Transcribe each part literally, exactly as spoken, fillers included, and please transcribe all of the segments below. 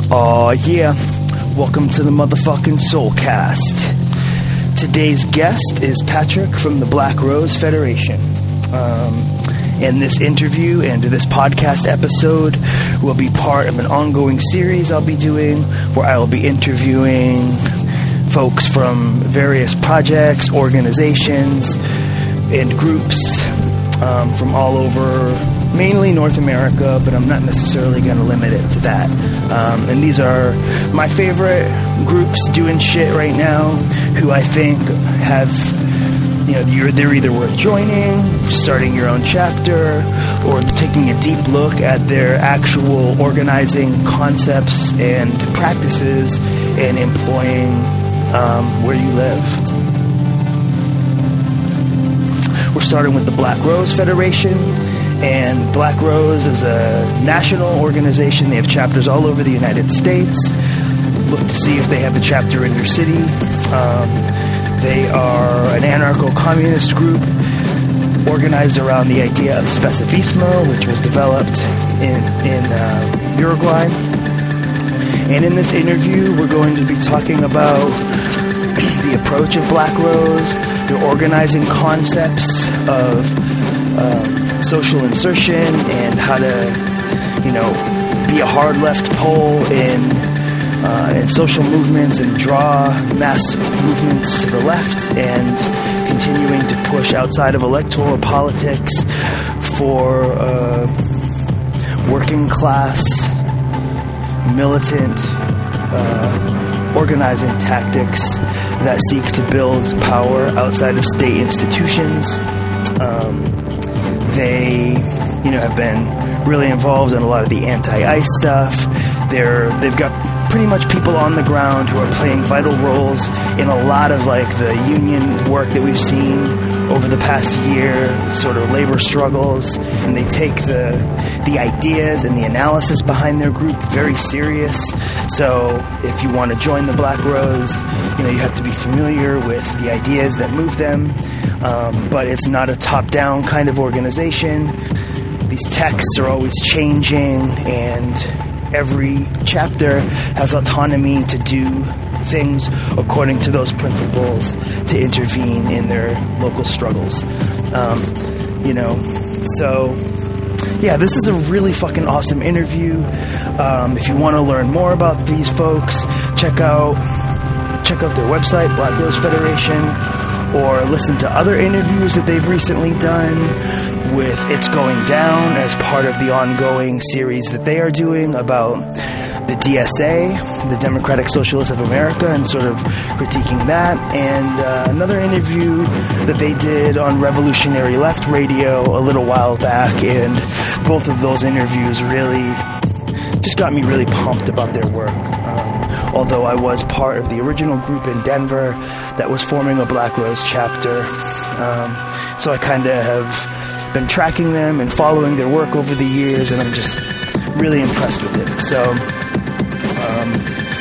Aw, yeah. Welcome to the motherfucking Soulcast. Today's guest is Patrick from the Black Rose Federation. Um, and this interview and this podcast episode will be part of an ongoing series I'll be doing where I will be interviewing folks from various projects, organizations, and groups um, from all over, mainly North America, but I'm not necessarily going to limit it to that. Um, and these are my favorite groups doing shit right now who I think have, you know, you're, they're either worth joining, starting your own chapter, or taking a deep look at their actual organizing concepts and practices and employing um, where you live. We're starting with the Black Rose Federation. And Black Rose is a national organization. They have chapters all over the United States. Look to see if they have a chapter in your city. Um, they are an anarcho-communist group organized around the idea of Specificismo, which was developed in, in uh, Uruguay. And in this interview, we're going to be talking about the approach of Black Rose, their organizing concepts of um, social insertion and how to, you know, be a hard left pole in, uh, in social movements and draw mass movements to the left, and continuing to push outside of electoral politics for uh, working class, militant, uh, organizing tactics that seek to build power outside of state institutions. Um, they, you know, have been really involved in a lot of the anti-ICE stuff. They're, they've got pretty much people on the ground who are playing vital roles in a lot of, like, the union work that we've seen over the past year, sort of labor struggles, and they take the the ideas and the analysis behind their group very serious. So if you want to join the Black Rose, you know, you have to be familiar with the ideas that move them, um, but it's not a top-down kind of organization. These texts are always changing, and every chapter has autonomy to do things according to those principles, to intervene in their local struggles. Um, you know, so yeah, this is a really fucking awesome interview. Um, if you want to learn more about these folks, check out check out their website, Black Rose Federation, or listen to other interviews that they've recently done with It's Going Down as part of the ongoing series that they are doing about the D S A, the Democratic Socialists of America, and sort of critiquing that, and uh, another interview that they did on Revolutionary Left Radio a little while back, and both of those interviews really just got me really pumped about their work. Um, although I was part of the original group in Denver that was forming a Black Rose chapter, um, so I kind of have been tracking them and following their work over the years, and I'm just really impressed with it. So Um,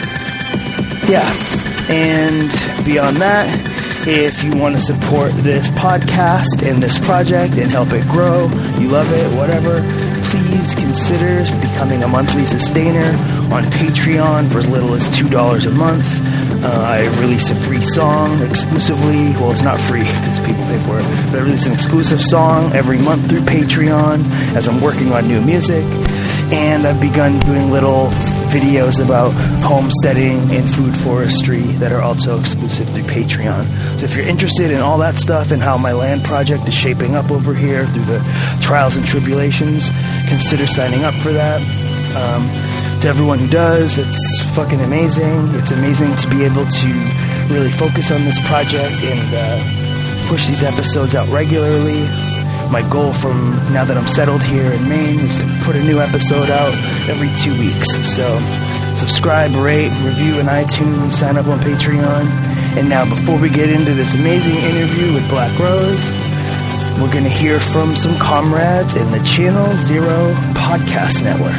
yeah, and beyond that, if you want to support this podcast and this project and help it grow, you love it, whatever, please consider becoming a monthly sustainer on Patreon for as little as two dollars a month. Uh, I release a free song exclusively. Well, it's not free because people pay for it, but I release an exclusive song every month through Patreon as I'm working on new music. And I've begun doing little videos about homesteading and food forestry that are also exclusive through Patreon. So if you're interested in all that stuff and how my land project is shaping up over here through the trials and tribulations, consider signing up for that. Um, to everyone who does, it's fucking amazing. It's amazing to be able to really focus on this project and uh, push these episodes out regularly. My goal from now that I'm settled here in Maine is to put a new episode out every two weeks. So subscribe, rate, review in iTunes, sign up on Patreon. And now before we get into this amazing interview with Black Rose, we're going to hear from some comrades in the Channel Zero Podcast Network.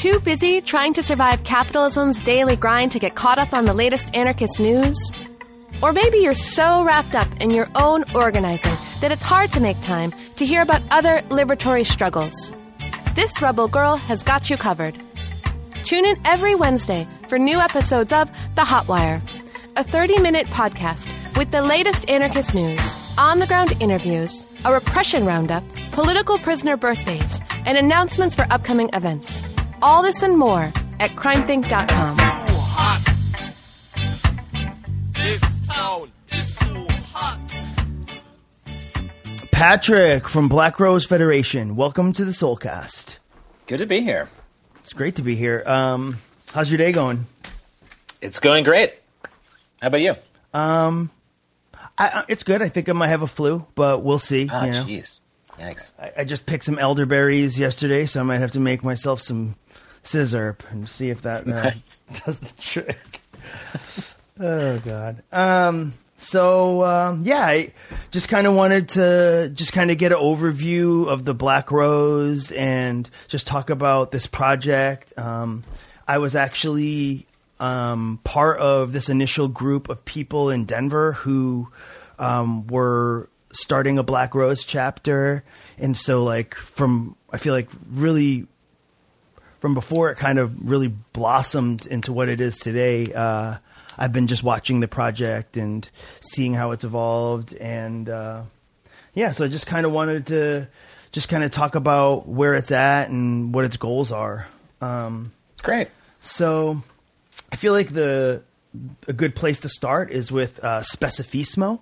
Too busy trying to survive capitalism's daily grind to get caught up on the latest anarchist news? Or maybe you're so wrapped up in your own organizing that it's hard to make time to hear about other liberatory struggles. This Rebel Girl has got you covered. Tune in every Wednesday for new episodes of The Hotwire, a thirty-minute podcast with the latest anarchist news, on-the-ground interviews, a repression roundup, political prisoner birthdays, and announcements for upcoming events. All this and more at crime think dot com. Too hot. This town is too hot. Patrick from Black Rose Federation, welcome to the Soulcast. Good to be here. It's great to be here. Um, how's your day going? It's going great. How about you? Um, I, it's good. I think I might have a flu, but we'll see. Oh, you know? jeez. Yikes. I, I just picked some elderberries yesterday, so I might have to make myself some scissor and see if that uh, Nice. does the trick. Oh, God. Um, so, um, yeah, I just kind of wanted to just kind of get an overview of the Black Rose and just talk about this project. Um, I was actually um, part of this initial group of people in Denver who um, were starting a Black Rose chapter. And so, like, from, I feel like really from before it kind of really blossomed into what it is today, uh, I've been just watching the project and seeing how it's evolved. And, uh, yeah, so I just kind of wanted to just kind of talk about where it's at and what its goals are. Um, Great. so I feel like the, a good place to start is with, uh, Specifismo.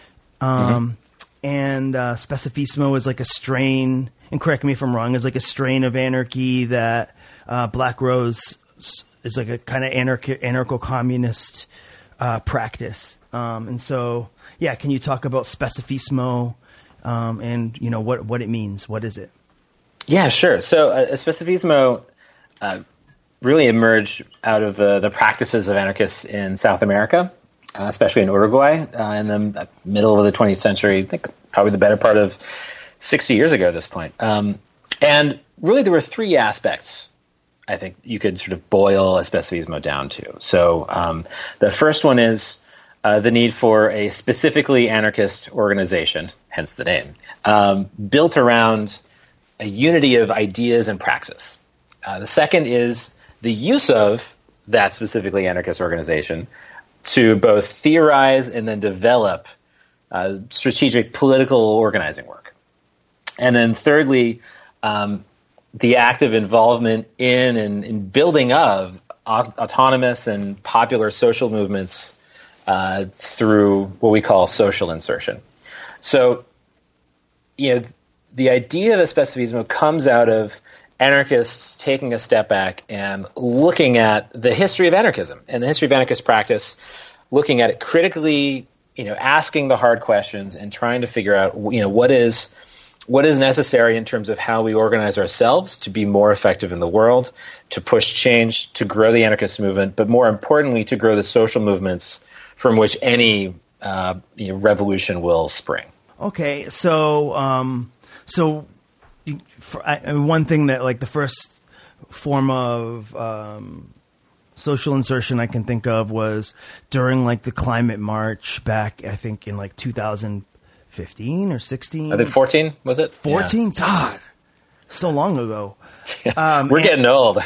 Um, mm-hmm. And uh, Specifismo is like a strain, and correct me if I'm wrong, is like a strain of anarchy that uh, Black Rose is like a kind of anarch- anarcho-communist uh, practice. Um, and so, yeah, can you talk about Specifismo um, and, you know, what, what it means? What is it? Yeah, sure. So uh, Specifismo uh, really emerged out of the, the practices of anarchists in South America. Uh, especially in Uruguay, uh, in the middle of the twentieth century, I think probably the better part of sixty years ago at this point. Um, and really there were three aspects I think you could sort of boil Specifismo down to. So um, the first one is uh, the need for a specifically anarchist organization, hence the name, um, built around a unity of ideas and praxis. Uh, the second is the use of that specifically anarchist organization to both theorize and then develop uh, strategic political organizing work. And then thirdly, um, the active involvement in and in building of aut- autonomous and popular social movements uh, through what we call social insertion. So, you know, the idea of Specifismo comes out of anarchists taking a step back and looking at the history of anarchism and the history of anarchist practice, looking at it critically, you know, asking the hard questions and trying to figure out, you know, what is what is necessary in terms of how we organize ourselves to be more effective in the world, to push change, to grow the anarchist movement, but more importantly, to grow the social movements from which any uh, you know, revolution will spring. Okay, so um, so. For, I, one thing that, like, the first form of um, social insertion I can think of was during, like, the climate march back, I think, in, like, two thousand fifteen or sixteen. I think fourteen, was it? fourteen? Yeah. God, so long ago. Yeah. Um, We're and, getting old.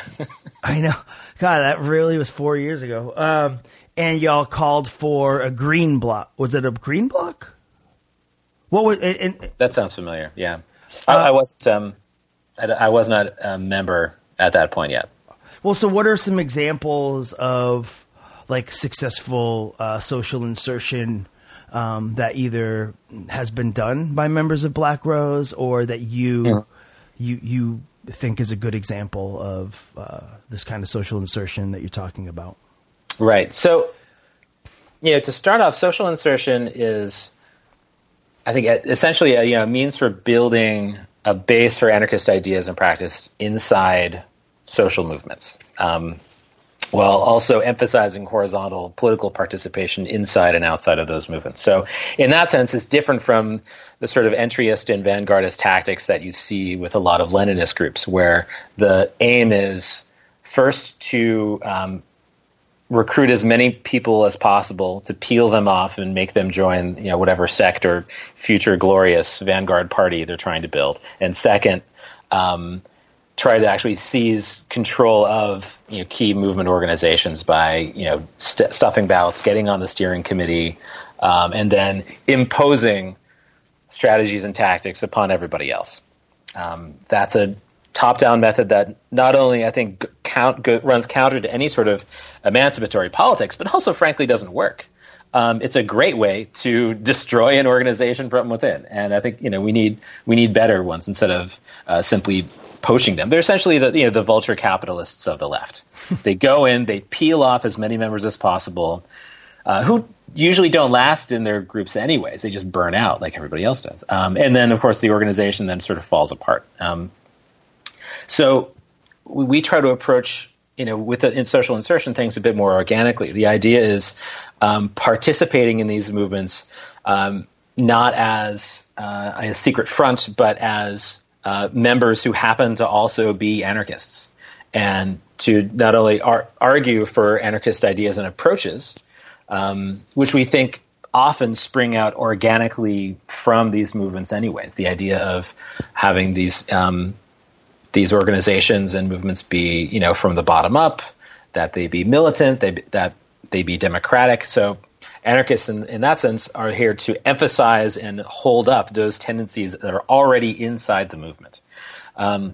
I know. God, that really was four years ago. Um, and y'all called for a green block. Was it a green block? What was it? it that sounds familiar, yeah. I, uh, I wasn't. Um, I, I was not a member at that point yet. Well, so what are some examples of like successful uh, social insertion um, that either has been done by members of Black Rose, or that you yeah. you you think is a good example of uh, this kind of social insertion that you're talking about? Right. So, you know, to start off, social insertion is, I think, essentially a you know means for building a base for anarchist ideas and practice inside social movements, um, while also emphasizing horizontal political participation inside and outside of those movements. So in that sense, it's different from the sort of entryist and vanguardist tactics that you see with a lot of Leninist groups, where the aim is first to um, recruit as many people as possible to peel them off and make them join, you know, whatever sect or future glorious vanguard party they're trying to build. And second, um, try to actually seize control of, you know, key movement organizations by, you know, st- stuffing ballots, getting on the steering committee, um, and then imposing strategies and tactics upon everybody else. Um, that's a top-down method that not only, I think, count, go, runs counter to any sort of emancipatory politics, but also, frankly, doesn't work. Um, it's a great way to destroy an organization from within, and I think, you know, we need we need better ones instead of uh, simply poaching them. They're essentially the you know the vulture capitalists of the left. They go in, they peel off as many members as possible, uh, who usually don't last in their groups anyways. They just burn out like everybody else does, um, and then of course the organization then sort of falls apart. Um, So we try to approach, you know, with the in social insertion things a bit more organically. The idea is um, participating in these movements um, not as uh, a secret front, but as uh, members who happen to also be anarchists, and to not only ar- argue for anarchist ideas and approaches, um, which we think often spring out organically from these movements anyways. The idea of having these um, these organizations and movements be, you know, from the bottom up, that they be militant, they be, that they be democratic. So anarchists in, in that sense are here to emphasize and hold up those tendencies that are already inside the movement. Um,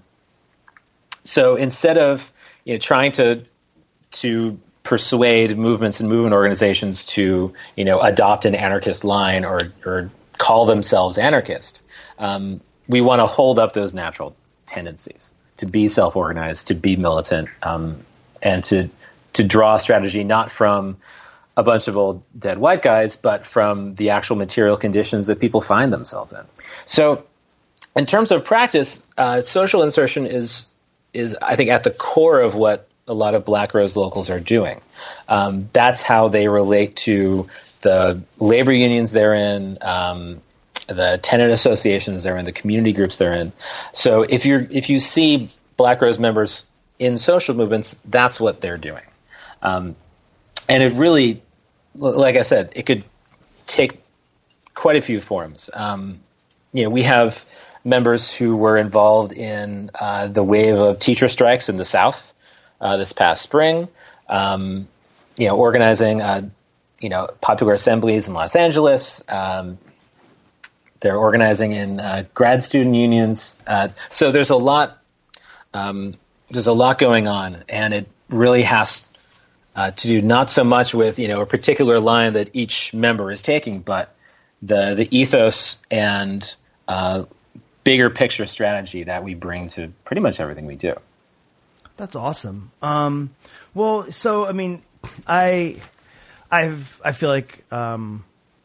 so instead of, you know, trying to to persuade movements and movement organizations to, you know, adopt an anarchist line or or call themselves anarchist, um, we want to hold up those natural tendencies to be self-organized, to be militant, um, and to to draw strategy not from a bunch of old dead white guys, but from the actual material conditions that people find themselves in. So in terms of practice, uh, social insertion is, is I think, at the core of what a lot of Black Rose locals are doing. Um, that's how they relate to the labor unions they're in, um, the tenant associations they're in, the community groups they're in. So if you're if you see Black Rose members in social movements, that's what they're doing. Um, and it really, like I said, it could take quite a few forms. Um, you know, we have members who were involved in uh, the wave of teacher strikes in the South uh, this past spring. Um, you know, organizing, uh, you know, popular assemblies in Los Angeles. Um, They're organizing in uh, grad student unions. Uh, so there's a lot, um, there's a lot going on, and it really has uh, to do not so much with, you know, a particular line that each member is taking, but the the ethos and uh, bigger picture strategy that we bring to pretty much everything we do. That's awesome. Um, well, so I mean, I, I've I feel like. Um,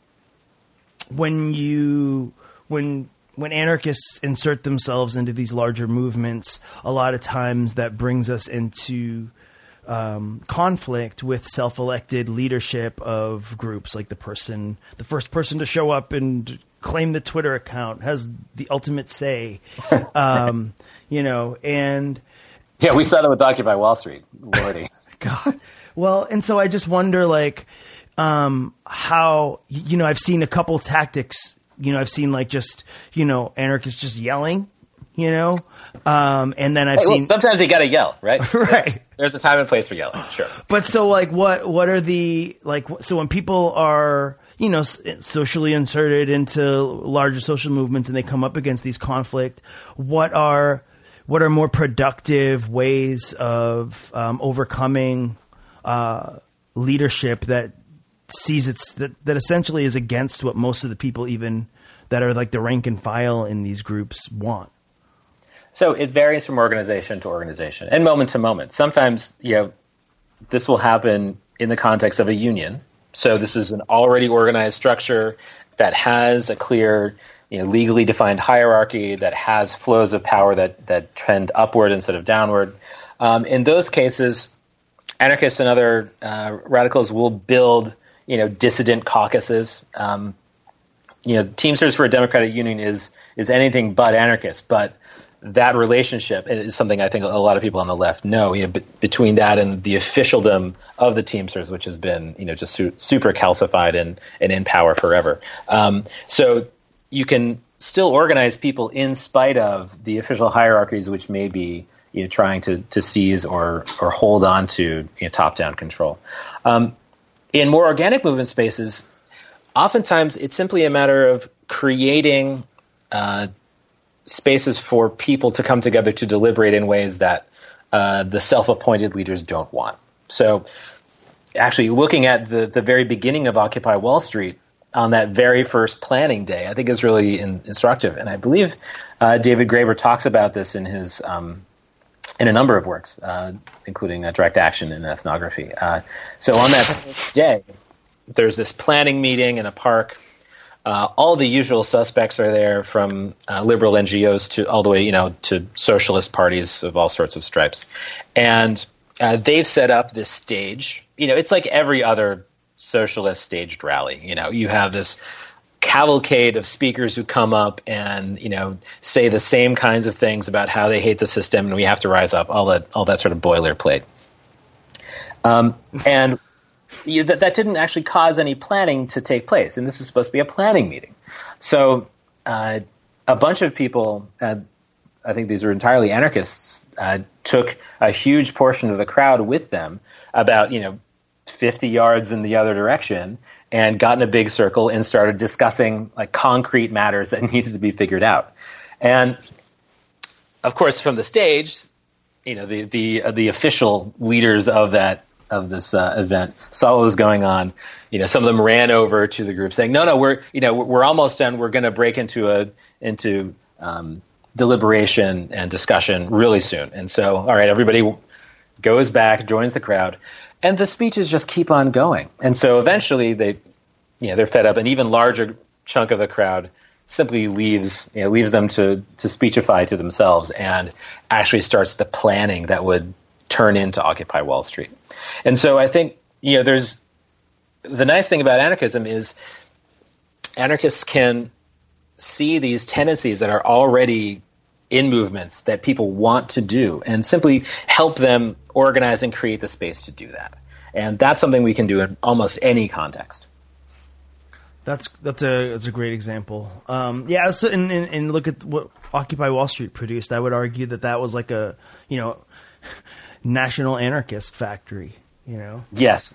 When you when when anarchists insert themselves into these larger movements, a lot of times that brings us into um, conflict with self-elected leadership of groups. Like the person, the first person to show up and claim the Twitter account has the ultimate say. um, you know, and yeah, we saw that with Occupy Wall Street. Lordy, God. Well, and so I just wonder, like. Um, how, you know, I've seen a couple tactics, you know, I've seen like just, you know, anarchists just yelling, you know, um, and then I've hey, seen. Well, sometimes you got to yell, right? Right. There's, there's a time and place for yelling, sure. But so like what, what are the, like, so when people are, you know, socially inserted into larger social movements and they come up against these conflict, what are, what are more productive ways of, um, overcoming, uh, leadership that, sees it's that, that essentially is against what most of the people even that are like the rank and file in these groups want? So it varies from organization to organization and moment to moment. Sometimes, you know, this will happen in the context of a union. So this is an already organized structure that has a clear, you know, legally defined hierarchy, that has flows of power that, that trend upward instead of downward. Um, in those cases, anarchists and other uh, radicals will build, you know, dissident caucuses. Um, you know, Teamsters for a Democratic Union is is anything but anarchist, but that relationship is something I think a lot of people on the left know, you know, b- between that and the officialdom of the Teamsters, which has been, you know, just su- super calcified and, and in power forever. Um, so you can still organize people in spite of the official hierarchies, which may be, you know, trying to, to seize or, or hold on to, you know, top-down control. Um, in more organic movement spaces, oftentimes it's simply a matter of creating uh, spaces for people to come together to deliberate in ways that uh, the self-appointed leaders don't want. So actually looking at the, the very beginning of Occupy Wall Street on that very first planning day, I think is really in, instructive. And I believe uh, David Graeber talks about this in his um, in a number of works, uh, including uh, Direct Action and Ethnography. Uh, so on that day, there's this planning meeting in a park. Uh, all the usual suspects are there, from uh, liberal N G Os to all the way, you know, to socialist parties of all sorts of stripes. And uh, they've set up this stage. You know, it's like every other socialist staged rally. You know, you have this cavalcade of speakers who come up and, you know, say the same kinds of things about how they hate the system and we have to rise up, all that, all that sort of boilerplate. Um, and You, that, that didn't actually cause any planning to take place, and this was supposed to be a planning meeting. So uh, a bunch of people, uh, I think these are entirely anarchists, uh, took a huge portion of the crowd with them, about, you know, fifty yards in the other direction, and got in a big circle and started discussing like concrete matters that needed to be figured out. And of course, from the stage, you know, the the uh, the official leaders of that. of this uh, event saw what was going on. You know, some of them ran over to the group saying, no, no, we're, you know, we're almost done. We're going to break into a, into um, deliberation and discussion really soon. And so, all right, everybody goes back, joins the crowd, and the speeches just keep on going. And so eventually they, you know, they're fed up. An even larger chunk of the crowd simply leaves, you know, leaves them to, to speechify to themselves and actually starts the planning that would turn into Occupy Wall Street. And so I think, you know, there's the nice thing about anarchism is anarchists can see these tendencies that are already in movements that people want to do and simply help them organize and create the space to do that. And that's something we can do in almost any context. That's that's a that's a great example. Um, yeah, so and, and, and look at what Occupy Wall Street produced. I would argue that that was like a, you know, national anarchist factory, you know? Yes.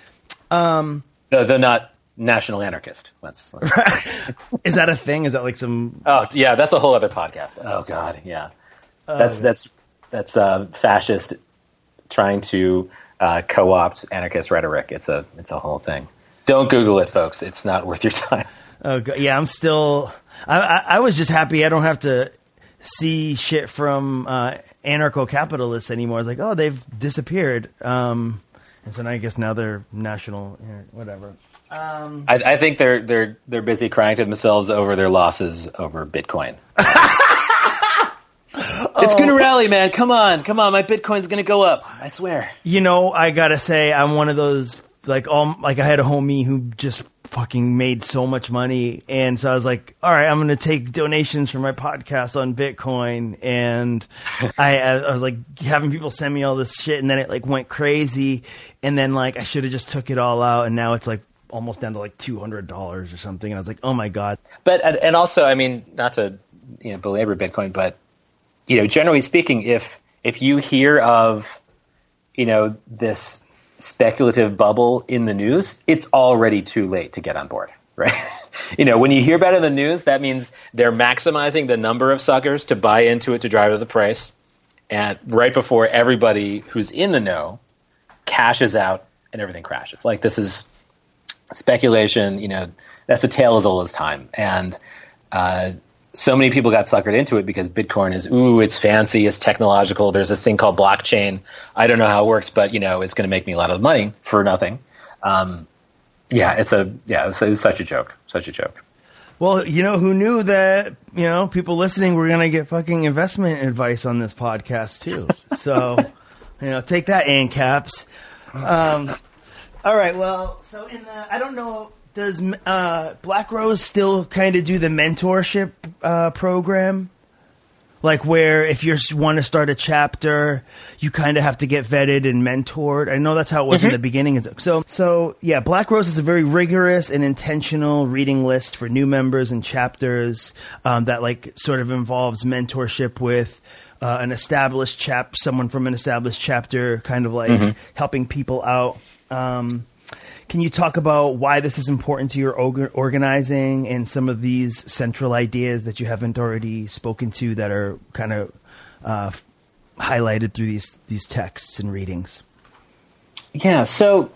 Um, though, though not national anarchist. Let's, let's Is that a thing? Is that like some... Oh, yeah, that's a whole other podcast. Oh, God, yeah. Um, that's that's that's uh, fascist trying to uh, co-opt anarchist rhetoric. It's a it's a whole thing. Don't Google it, folks. It's not worth your time. Oh, God. Yeah, I'm still... I, I, I was just happy I don't have to see shit from... Uh, anarcho-capitalists anymore. It's like, oh, they've disappeared. Um, and so now I guess now they're national, whatever. Um, I, I think they're they're they're busy crying to themselves over their losses over Bitcoin. It's going to rally, man. Come on, come on. My Bitcoin's going to go up. I swear. You know, I gotta say, I'm one of those like all like I had a homie who just fucking made so much money, and so I was like, all right, I'm gonna take donations for my podcast on Bitcoin, and I, I was like having people send me all this shit, and then it like went crazy, and then like I should have just took it all out, and now it's like almost down to like two hundred dollars or something, and I was like, oh my God. But and also, I mean, not to, you know, belabor Bitcoin, but you know, generally speaking, if if you hear of, you know, this speculative bubble in the news, it's already too late to get on board, right? You know, when you hear about it in the news, that means they're maximizing the number of suckers to buy into it to drive up the price, and right before everybody who's in the know cashes out and everything crashes. Like, this is speculation, you know, that's the tale as old as time. And uh, so many people got suckered into it because Bitcoin is, ooh, it's fancy, it's technological. There's this thing called blockchain. I don't know how it works, but, you know, it's going to make me a lot of money for nothing. Um, yeah, it's a, yeah, it's, it's such a joke, such a joke. Well, you know, who knew that, you know, people listening were going to get fucking investment advice on this podcast too. So, you know, take that, ANCAPs. Um, all right. Well, so in the, I don't know, does uh, Black Rose still kind of do the mentorship uh, program? Like where if you want to start a chapter, you kind of have to get vetted and mentored. I know that's how it was mm-hmm. in the beginning. So, so yeah, Black Rose is a very rigorous and intentional reading list for new members and chapters um, that like sort of involves mentorship with uh, an established chap, someone from an established chapter, kind of like mm-hmm. helping people out. Um, Can you talk about why this is important to your org- organizing and some of these central ideas that you haven't already spoken to that are kind of uh, highlighted through these these texts and readings? Yeah, so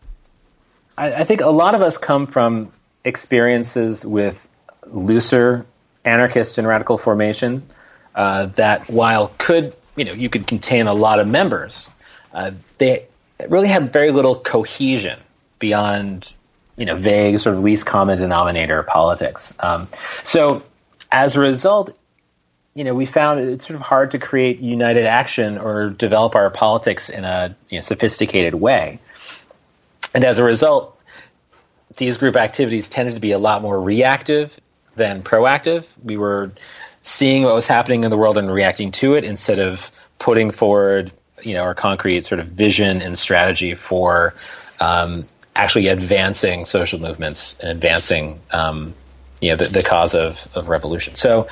I, I think a lot of us come from experiences with looser anarchist and radical formations uh, that, while could you know you could contain a lot of members, uh, they really had very little cohesion beyond, you know, vague sort of least common denominator politics. Um, so as a result, you know, we found it's sort of hard to create united action or develop our politics in a you know, sophisticated way. And as a result, these group activities tended to be a lot more reactive than proactive. We were seeing what was happening in the world and reacting to it instead of putting forward, you know, our concrete sort of vision and strategy for um, actually advancing social movements and advancing, um, you know, the, the cause of, of revolution. So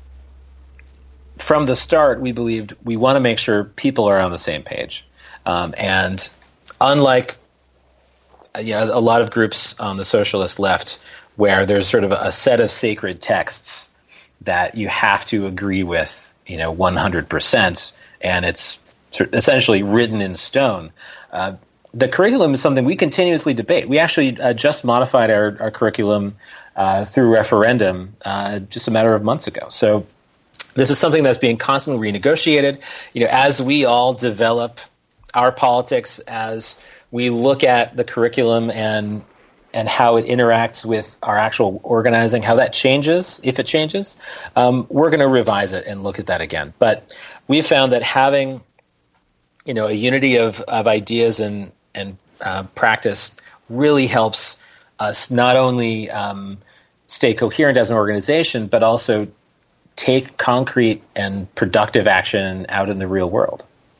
from the start, we believed we want to make sure people are on the same page. Um, and unlike you know, a lot of groups on the socialist left where there's sort of a set of sacred texts that you have to agree with, you know, one hundred percent, and it's essentially written in stone, uh, the curriculum is something we continuously debate. We actually uh, just modified our, our curriculum uh, through referendum uh, just a matter of months ago. So this is something that's being constantly renegotiated. You know, as we all develop our politics, as we look at the curriculum and and how it interacts with our actual organizing, how that changes, if it changes, um, we're going to revise it and look at that again. But we found that having, you know, a unity of, of ideas and and uh, practice really helps us not only um, stay coherent as an organization, but also take concrete and productive action out in the real world.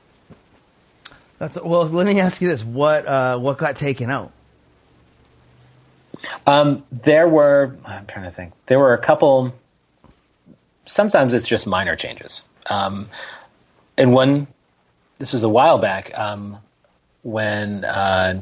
That's well. Let me ask you this: what uh, what got taken out? Um, there were. I'm trying to think. There were a couple. Sometimes it's just minor changes. Um, and one, this was a while back. Um, when uh,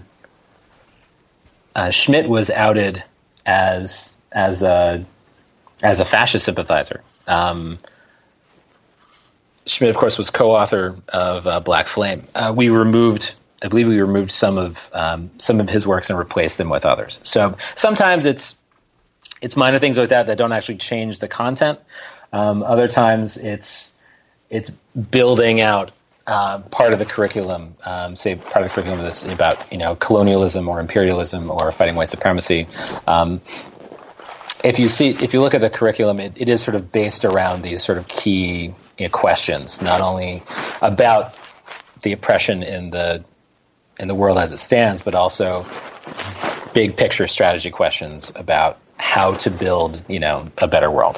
uh, Schmidt was outed as as a as a fascist sympathizer. Um, Schmidt, of course, was co-author of uh, Black Flame. Uh, we removed, I believe, we removed some of um, some of his works and replaced them with others. So sometimes it's it's minor things like that that don't actually change the content. Um, other times it's it's building out Uh, part of the curriculum, um, say part of the curriculum is about, you know, colonialism or imperialism or fighting white supremacy. Um, if you see, if you look at the curriculum, it, it is sort of based around these sort of key, you know, questions, not only about the oppression in the in the world as it stands, but also big picture strategy questions about how to build, you know, a better world.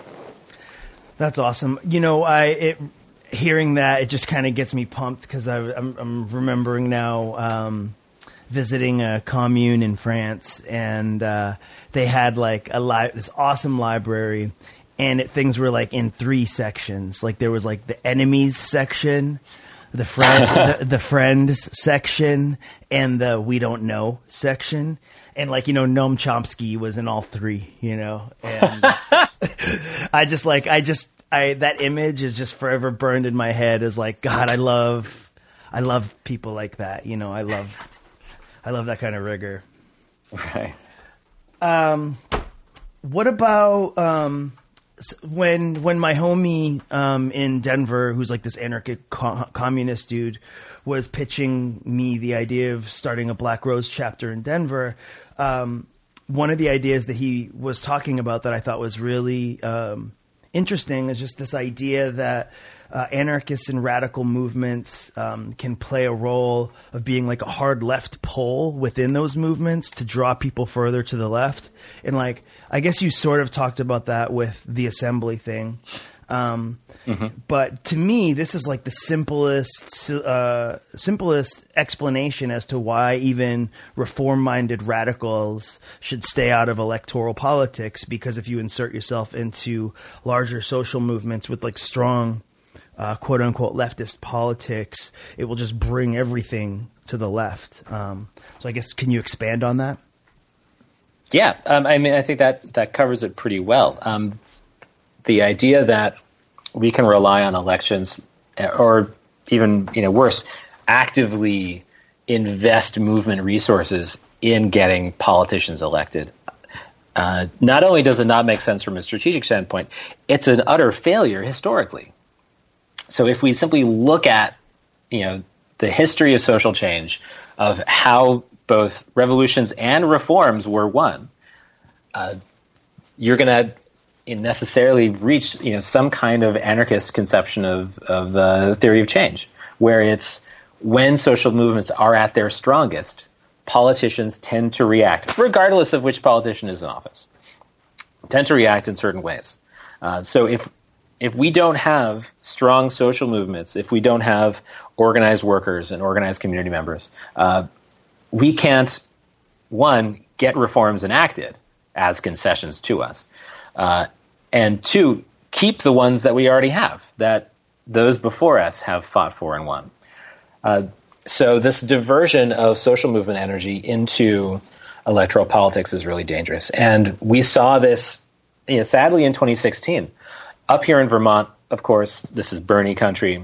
That's awesome. You know, I it. Hearing that, it just kind of gets me pumped because I'm, I'm remembering now um, visiting a commune in France, and uh, they had like a li- this awesome library, and it, things were like in three sections. Like there was like the enemies section, the friend, the, the friends section, and the we don't know section. And like, you know, Noam Chomsky was in all three, you know, and I just like I just. I, that image is just forever burned in my head as like, God, I love, I love people like that. You know, I love, I love that kind of rigor. Right. Um, what about, um, when, when my homie, um, in Denver, who's like this anarchic co- communist dude, was pitching me the idea of starting a Black Rose chapter in Denver, um, one of the ideas that he was talking about that I thought was really, um, interesting is just this idea that uh, anarchists and radical movements um, can play a role of being like a hard left pull within those movements to draw people further to the left. And like, I guess you sort of talked about that with the assembly thing. Um, mm-hmm. But to me, this is like the simplest, uh, simplest explanation as to why even reform-minded radicals should stay out of electoral politics. Because if you insert yourself into larger social movements with like strong, uh, quote unquote, leftist politics, it will just bring everything to the left. Um, so I guess, can you expand on that? Yeah, um, I mean, I think that that covers it pretty well. Um, the idea that we can rely on elections, or even, you know, worse, actively invest movement resources in getting politicians elected. Uh, not only does it not make sense from a strategic standpoint, it's an utter failure historically. So if we simply look at, you know, the history of social change, of how both revolutions and reforms were won, uh, you're going to necessarily reach, you know, some kind of anarchist conception of of uh, theory of change, where it's when social movements are at their strongest, politicians tend to react, regardless of which politician is in office, tend to react in certain ways. Uh, so if if we don't have strong social movements, if we don't have organized workers and organized community members, uh, we can't, one, get reforms enacted as concessions to us. Uh, and two, keep the ones that we already have, that those before us have fought for and won. Uh, so this diversion of social movement energy into electoral politics is really dangerous. And we saw this, you know, sadly in twenty sixteen. Up here in Vermont, of course, this is Bernie country.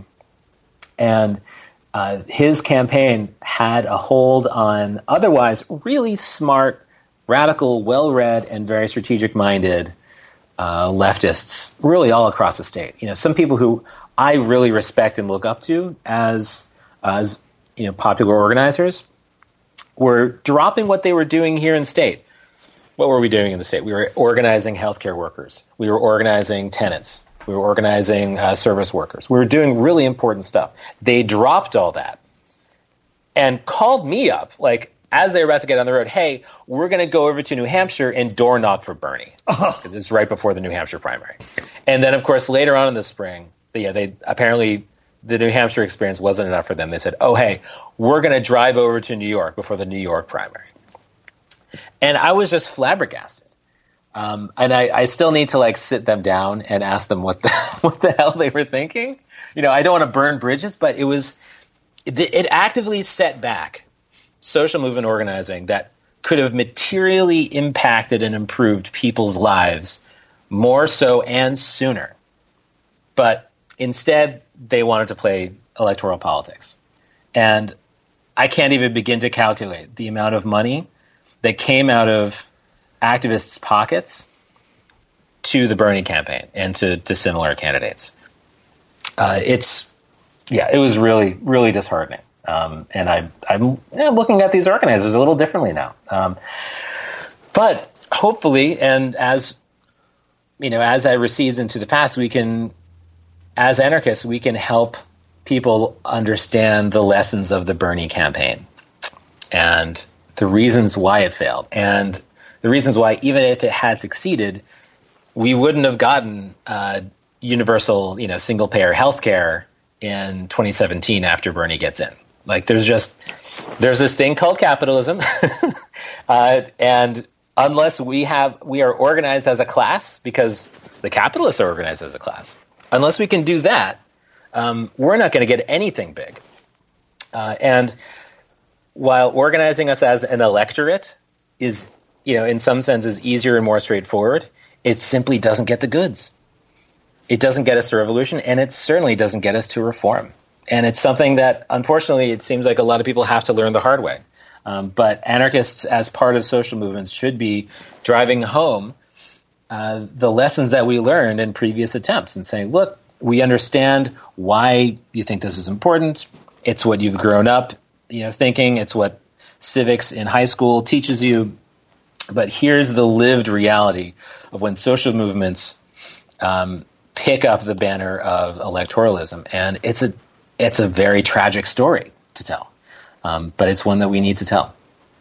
And uh, his campaign had a hold on otherwise really smart, radical, well-read, and very strategic-minded Uh, leftists really all across the state. You know, some people who I really respect and look up to as, as you know, popular organizers were dropping what they were doing here in state. What were we doing in the state? We were organizing healthcare workers. We were organizing tenants. We were organizing uh, service workers. We were doing really important stuff. They dropped all that and called me up, like, as they were about to get on the road, hey, we're going to go over to New Hampshire and door knock for Bernie, because oh. it's right before the New Hampshire primary. And then, of course, later on in the spring, yeah, they apparently the New Hampshire experience wasn't enough for them. They said, oh, hey, we're going to drive over to New York before the New York primary. And I was just flabbergasted. Um, and I, I still need to like sit them down and ask them what the what the hell they were thinking. You know, I don't want to burn bridges, but it was it, it actively set back social movement organizing that could have materially impacted and improved people's lives more so and sooner. But instead, they wanted to play electoral politics. And I can't even begin to calculate the amount of money that came out of activists' pockets to the Bernie campaign and to, to similar candidates. Uh, it's, yeah, it was really, really disheartening. Um, and I, I'm yeah, looking at these organizers a little differently now. Um, but hopefully, and as you know, as I recede into the past, we can, as anarchists, we can help people understand the lessons of the Bernie campaign and the reasons why it failed, and the reasons why, even if it had succeeded, we wouldn't have gotten uh, universal, you know, single-payer healthcare in twenty seventeen after Bernie gets in. Like, there's just, there's this thing called capitalism. uh, and unless we have, we are organized as a class, because the capitalists are organized as a class. Unless we can do that, um, we're not going to get anything big. Uh, and while organizing us as an electorate is, you know, in some senses easier and more straightforward, it simply doesn't get the goods. It doesn't get us to revolution, and it certainly doesn't get us to reform. And it's something that, unfortunately, it seems like a lot of people have to learn the hard way. Um, but anarchists, as part of social movements, should be driving home uh, the lessons that we learned in previous attempts and saying, look, we understand why you think this is important. It's what you've grown up, you know, thinking. It's what civics in high school teaches you. But here's the lived reality of when social movements um, pick up the banner of electoralism. And it's a It's a very tragic story to tell, um, but it's one that we need to tell.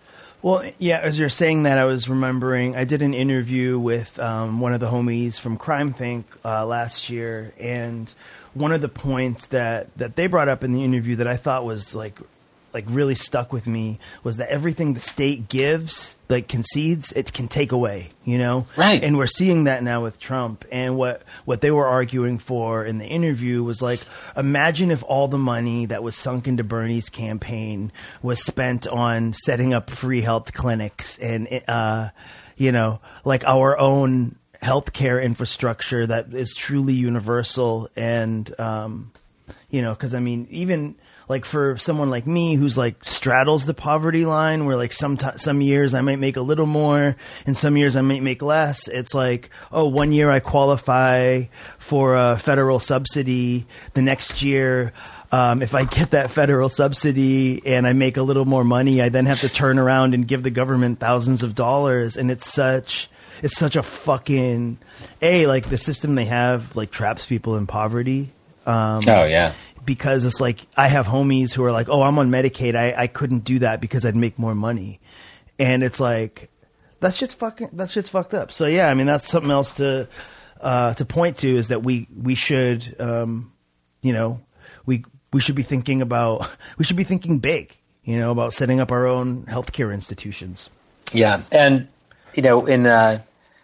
Well, yeah, as you're saying that, I was remembering I did an interview with um, one of the homies from CrimethInc uh, last year, and one of the points that, that they brought up in the interview that I thought was like like really stuck with me was that everything the state gives, like concedes, it can take away, you know? Right. And we're seeing that now with Trump. And what, what they were arguing for in the interview was like, imagine if all the money that was sunk into Bernie's campaign was spent on setting up free health clinics and, uh, you know, like our own healthcare infrastructure that is truly universal. And, um, you know, cause I mean, even, like for someone like me who's like straddles the poverty line where like some t- some years I might make a little more and some years I might make less. It's like, oh, one year I qualify for a federal subsidy. The next year, um, if I get that federal subsidy and I make a little more money, I then have to turn around and give the government thousands of dollars. And it's such, it's such a fucking, A, like the system they have like traps people in poverty. Um, oh, yeah. Because it's like, I have homies who are like, oh, I'm on Medicaid. I, I couldn't do that because I'd make more money. And it's like, that's just fucking, that's just fucked up. So yeah, I mean, that's something else to, uh, to point to is that we, we should, um, you know, we, we should be thinking about, we should be thinking big, you know, about setting up our own healthcare institutions. Yeah. And, you know, in, uh,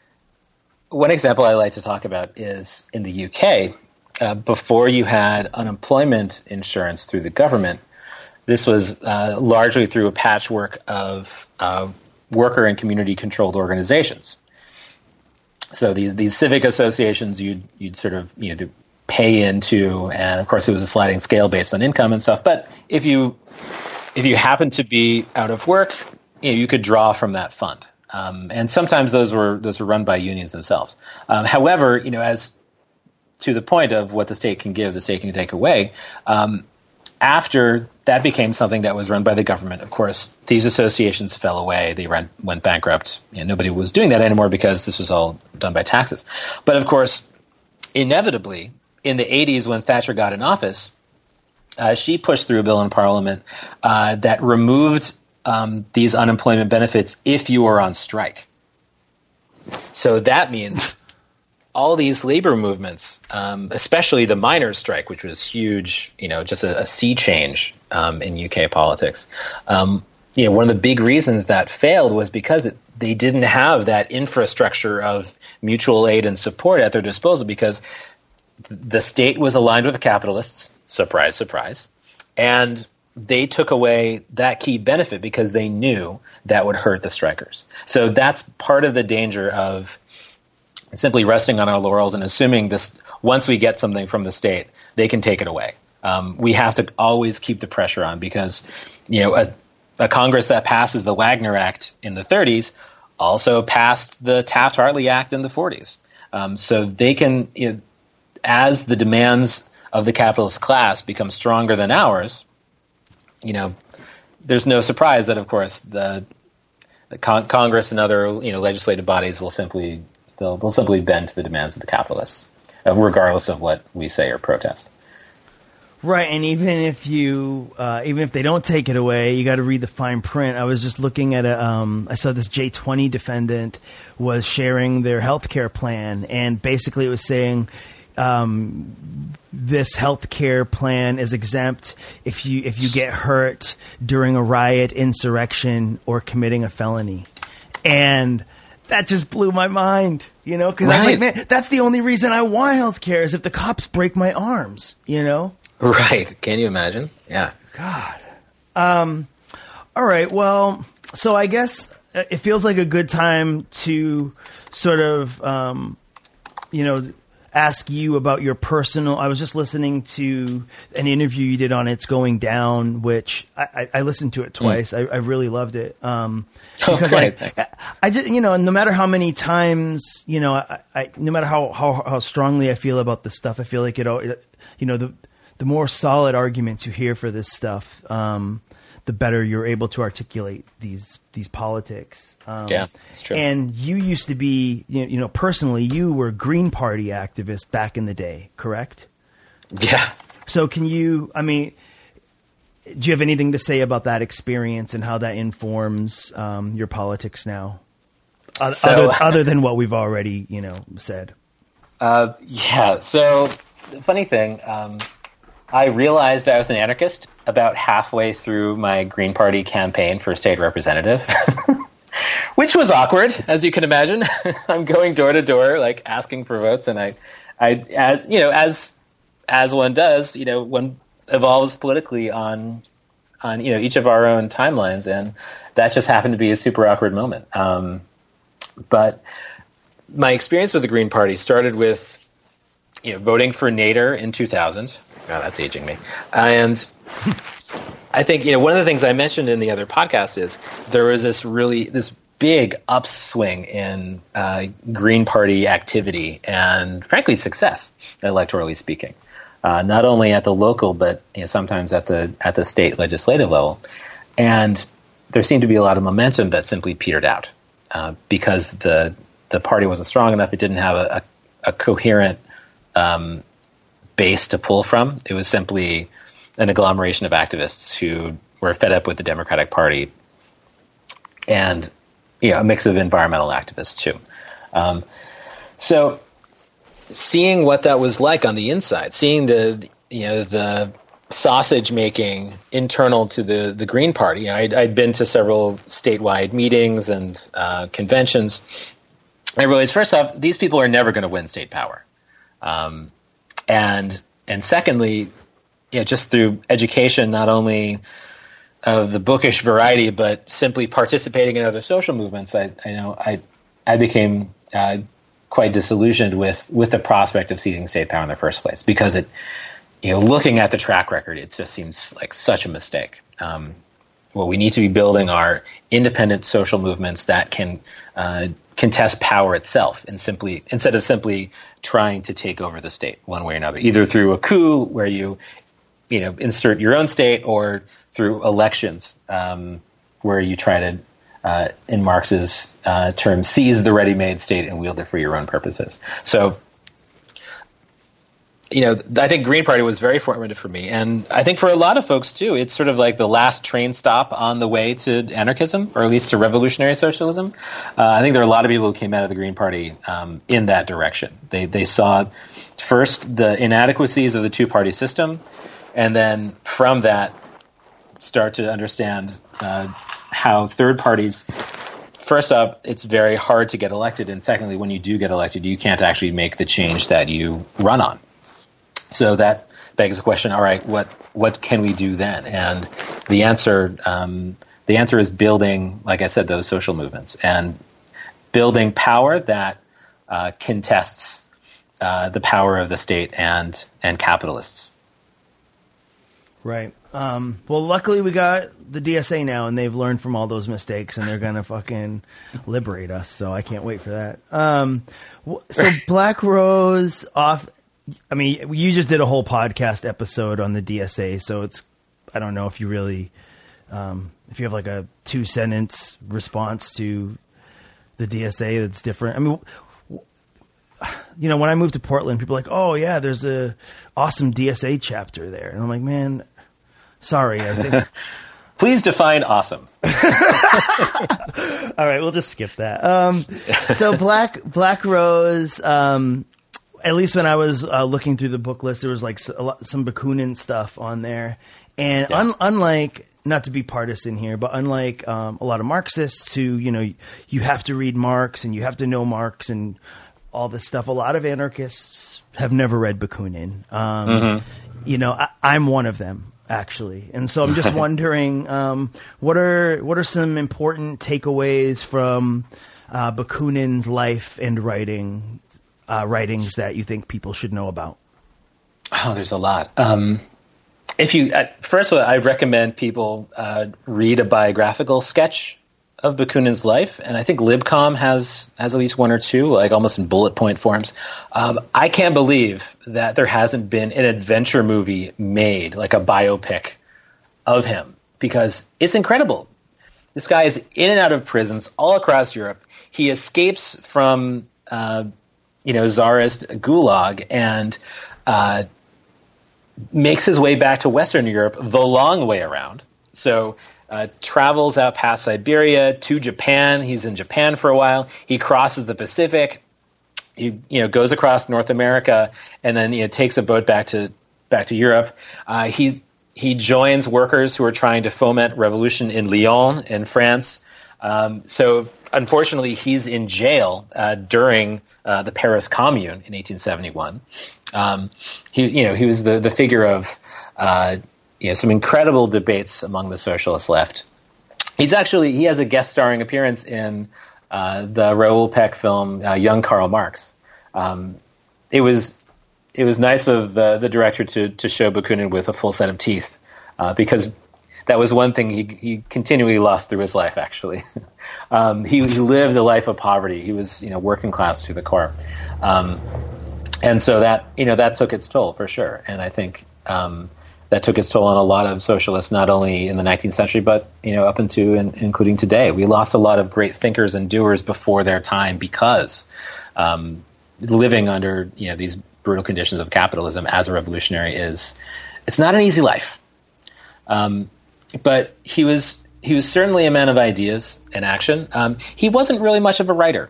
one example I like to talk about is in the U K. Uh, before you had unemployment insurance through the government, this was uh, largely through a patchwork of uh, worker and community-controlled organizations. So these these civic associations, you'd you'd sort of you know pay into, and of course it was a sliding scale based on income and stuff. But if you if you happened to be out of work, you know, you could draw from that fund, um, and sometimes those were those were run by unions themselves. Um, however, you know as to the point of what the state can give, the state can take away. Um, after that became something that was run by the government, of course, these associations fell away. They ran, went bankrupt. You know, nobody was doing that anymore because this was all done by taxes. But of course, inevitably, in the eighties when Thatcher got in office, uh, she pushed through a bill in Parliament uh, that removed um, these unemployment benefits if you were on strike. So that means all these labor movements, um, especially the miners' strike, which was huge, you know, just a, a sea change um, in U K politics. Um, you know, one of the big reasons that failed was because it, they didn't have that infrastructure of mutual aid and support at their disposal because the state was aligned with the capitalists, surprise, surprise, and they took away that key benefit because they knew that would hurt the strikers. So that's part of the danger of simply resting on our laurels and assuming this once we get something from the state, they can take it away. Um, we have to always keep the pressure on because, you know, a, a Congress that passes the Wagner Act in the thirties also passed the Taft-Hartley Act in the forties. Um, so they can, you know, as the demands of the capitalist class become stronger than ours, you know, there's no surprise that, of course, the, the con- Congress and other, you know, legislative bodies will simply They'll, they'll simply bend to the demands of the capitalists, uh, regardless of what we say or protest. Right, and even if you, uh, even if they don't take it away, you got to read the fine print. I was just looking at a, um, I saw this J twenty defendant was sharing their healthcare plan, and basically it was saying um, this healthcare plan is exempt if you if you get hurt during a riot, insurrection, or committing a felony, and that just blew my mind, you know, because right. I was like, man, that's the only reason I want healthcare is if the cops break my arms, you know? Right. Can you imagine? Yeah. God. Um, all right. Well, so I guess it feels like a good time to sort of, um, you know, ask you about your personal. I was just listening to an interview you did on It's Going Down, which I, I, I listened to it twice. Mm. I, I really loved it. Um, because okay, I, I just, you know, no matter how many times, you know, I, I no matter how, how, how strongly I feel about this stuff, I feel like it all, you know, the, the more solid arguments you hear for this stuff, um, the better you're able to articulate these these politics. Um, yeah, that's true. And you used to be, you know, you know, personally, you were a Green Party activist back in the day, correct? Yeah. So can you, I mean, do you have anything to say about that experience and how that informs um, your politics now? Uh, so, other, other than what we've already, you know, said. Uh, yeah. So the funny thing, um, I realized I was an anarchist about halfway through my Green Party campaign for state representative, which was awkward, as you can imagine. I'm going door to door, like asking for votes, and I, I, as, you know, as as one does, you know, one evolves politically on on you know each of our own timelines, and that just happened to be a super awkward moment. Um, But my experience with the Green Party started with, you know, voting for Nader in two thousand. Oh, that's aging me. And I think, you know, one of the things I mentioned in the other podcast is there was this really, this big upswing in uh, Green Party activity and, frankly, success, electorally speaking. Uh, not only at the local, but you know, sometimes at the at the state legislative level. And there seemed to be a lot of momentum that simply petered out. Uh, because the the party wasn't strong enough, it didn't have a, a, a coherent um, base to pull from. It was simply an agglomeration of activists who were fed up with the Democratic Party, and you know, a mix of environmental activists too. Um, so, seeing what that was like on the inside, seeing the you know the sausage making internal to the, the Green Party. You know, I'd, I'd been to several statewide meetings and uh, conventions. I realized, first off, these people are never going to win state power. Um, and and secondly, you know, just through education, not only of the bookish variety, but simply participating in other social movements, I, I know I I became uh, quite disillusioned with, with the prospect of seizing state power in the first place, because it You know, looking at the track record, it just seems like such a mistake. Um, what we need to be building are independent social movements that can uh, contest power itself, and simply instead of simply trying to take over the state one way or another, either through a coup where you, you know, insert your own state, or through elections um, where you try to, uh, in Marx's uh, term, seize the ready-made state and wield it for your own purposes. So. You know, I think Green Party was very formative for me. And I think for a lot of folks, too, it's sort of like the last train stop on the way to anarchism, or at least to revolutionary socialism. Uh, I think there are a lot of people who came out of the Green Party um, in that direction. They they saw first the inadequacies of the two-party system, and then from that start to understand uh, how third parties, first off, it's very hard to get elected. And secondly, when you do get elected, you can't actually make the change that you run on. So that begs the question: all right, what what can we do then? And the answer um, the answer is building, like I said, those social movements, and building power that uh, contests uh, the power of the state and and capitalists. Right. Um, well, luckily we got the D S A now, and they've learned from all those mistakes, and they're gonna fucking liberate us. So I can't wait for that. Um, so Black Rose off. I mean, you just did a whole podcast episode on the D S A, so it's, I don't know if you really, um, if you have like a two sentence response to the D S A that's different. I mean, you know, when I moved to Portland, people are like, oh yeah, there's a awesome D S A chapter there. And I'm like, man, sorry. I think. Please define awesome. All right, we'll just skip that. Um, so Black, Black Rose, um, at least when I was uh, looking through the book list, there was like a lot, some Bakunin stuff on there. And yeah. un- unlike, not to be partisan here, but unlike um, a lot of Marxists who, you know, you have to read Marx and you have to know Marx and all this stuff, a lot of anarchists have never read Bakunin. Um, mm-hmm. You know, I, I'm one of them, actually. And so I'm just wondering, um, what are what are some important takeaways from uh, Bakunin's life and writing Uh, writings that you think people should know about? Oh, there's a lot. Um, if you, uh, first of all, I recommend people uh, read a biographical sketch of Bakunin's life, and I think Libcom has has at least one or two, like almost in bullet point forms. Um, I can't believe that there hasn't been an adventure movie made, like a biopic of him, because it's incredible. This guy is in and out of prisons all across Europe. He escapes from uh, you know, Tsarist gulag, and uh, makes his way back to Western Europe the long way around. So uh, travels out past Siberia to Japan. He's in Japan for a while. He crosses the Pacific. He you know goes across North America and then you know takes a boat back to back to Europe. Uh, he he joins workers who are trying to foment revolution in Lyon in France. Um, so unfortunately, he's in jail uh, during uh, the Paris Commune in eighteen seventy-one. Um, he you know he was the the figure of uh, you know some incredible debates among the socialist left. He's actually he has a guest starring appearance in Uh, the Raoul Peck film uh, Young Karl Marx. Um, it was it was nice of the the director to to show Bakunin with a full set of teeth uh, because that was one thing he he continually lost through his life. Actually, um, he, he lived a life of poverty. He was you know working class to the core, um, and so that you know that took its toll for sure. And I think. Um, That took its toll on a lot of socialists, not only in the nineteenth century, but you know up into and including today. We lost a lot of great thinkers and doers before their time because um, living under you know these brutal conditions of capitalism as a revolutionary is it's not an easy life. Um, but he was he was certainly a man of ideas and action. Um, he wasn't really much of a writer,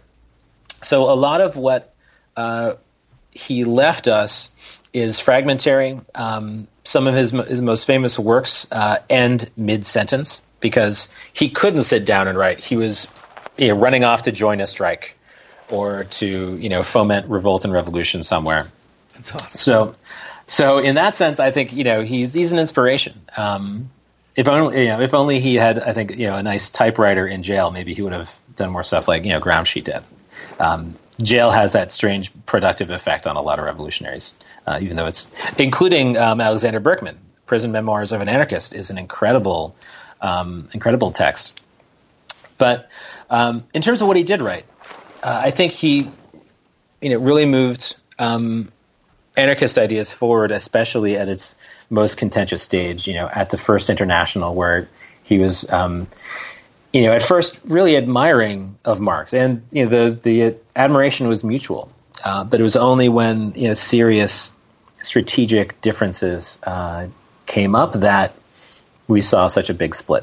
so a lot of what uh, he left us is fragmentary. Um, some of his his most famous works uh, end mid-sentence because he couldn't sit down and write. He was you know, running off to join a strike or to you know foment revolt and revolution somewhere. That's awesome. So, so in that sense, I think you know he's he's an inspiration. Um, if only you know if only he had I think you know a nice typewriter in jail, maybe he would have done more stuff like you know Gramsci did. Um, Jail has that strange productive effect on a lot of revolutionaries, uh, even though it's including um, Alexander Berkman. Prison Memoirs of an Anarchist is an incredible, um, incredible text. But um, in terms of what he did write, uh, I think he, you know, really moved um, anarchist ideas forward, especially at its most contentious stage. You know, at the First International, where he was. Um, You know, at first, really admiring of Marx, and you know, the the admiration was mutual. Uh, but it was only when you know serious strategic differences uh, came up that we saw such a big split.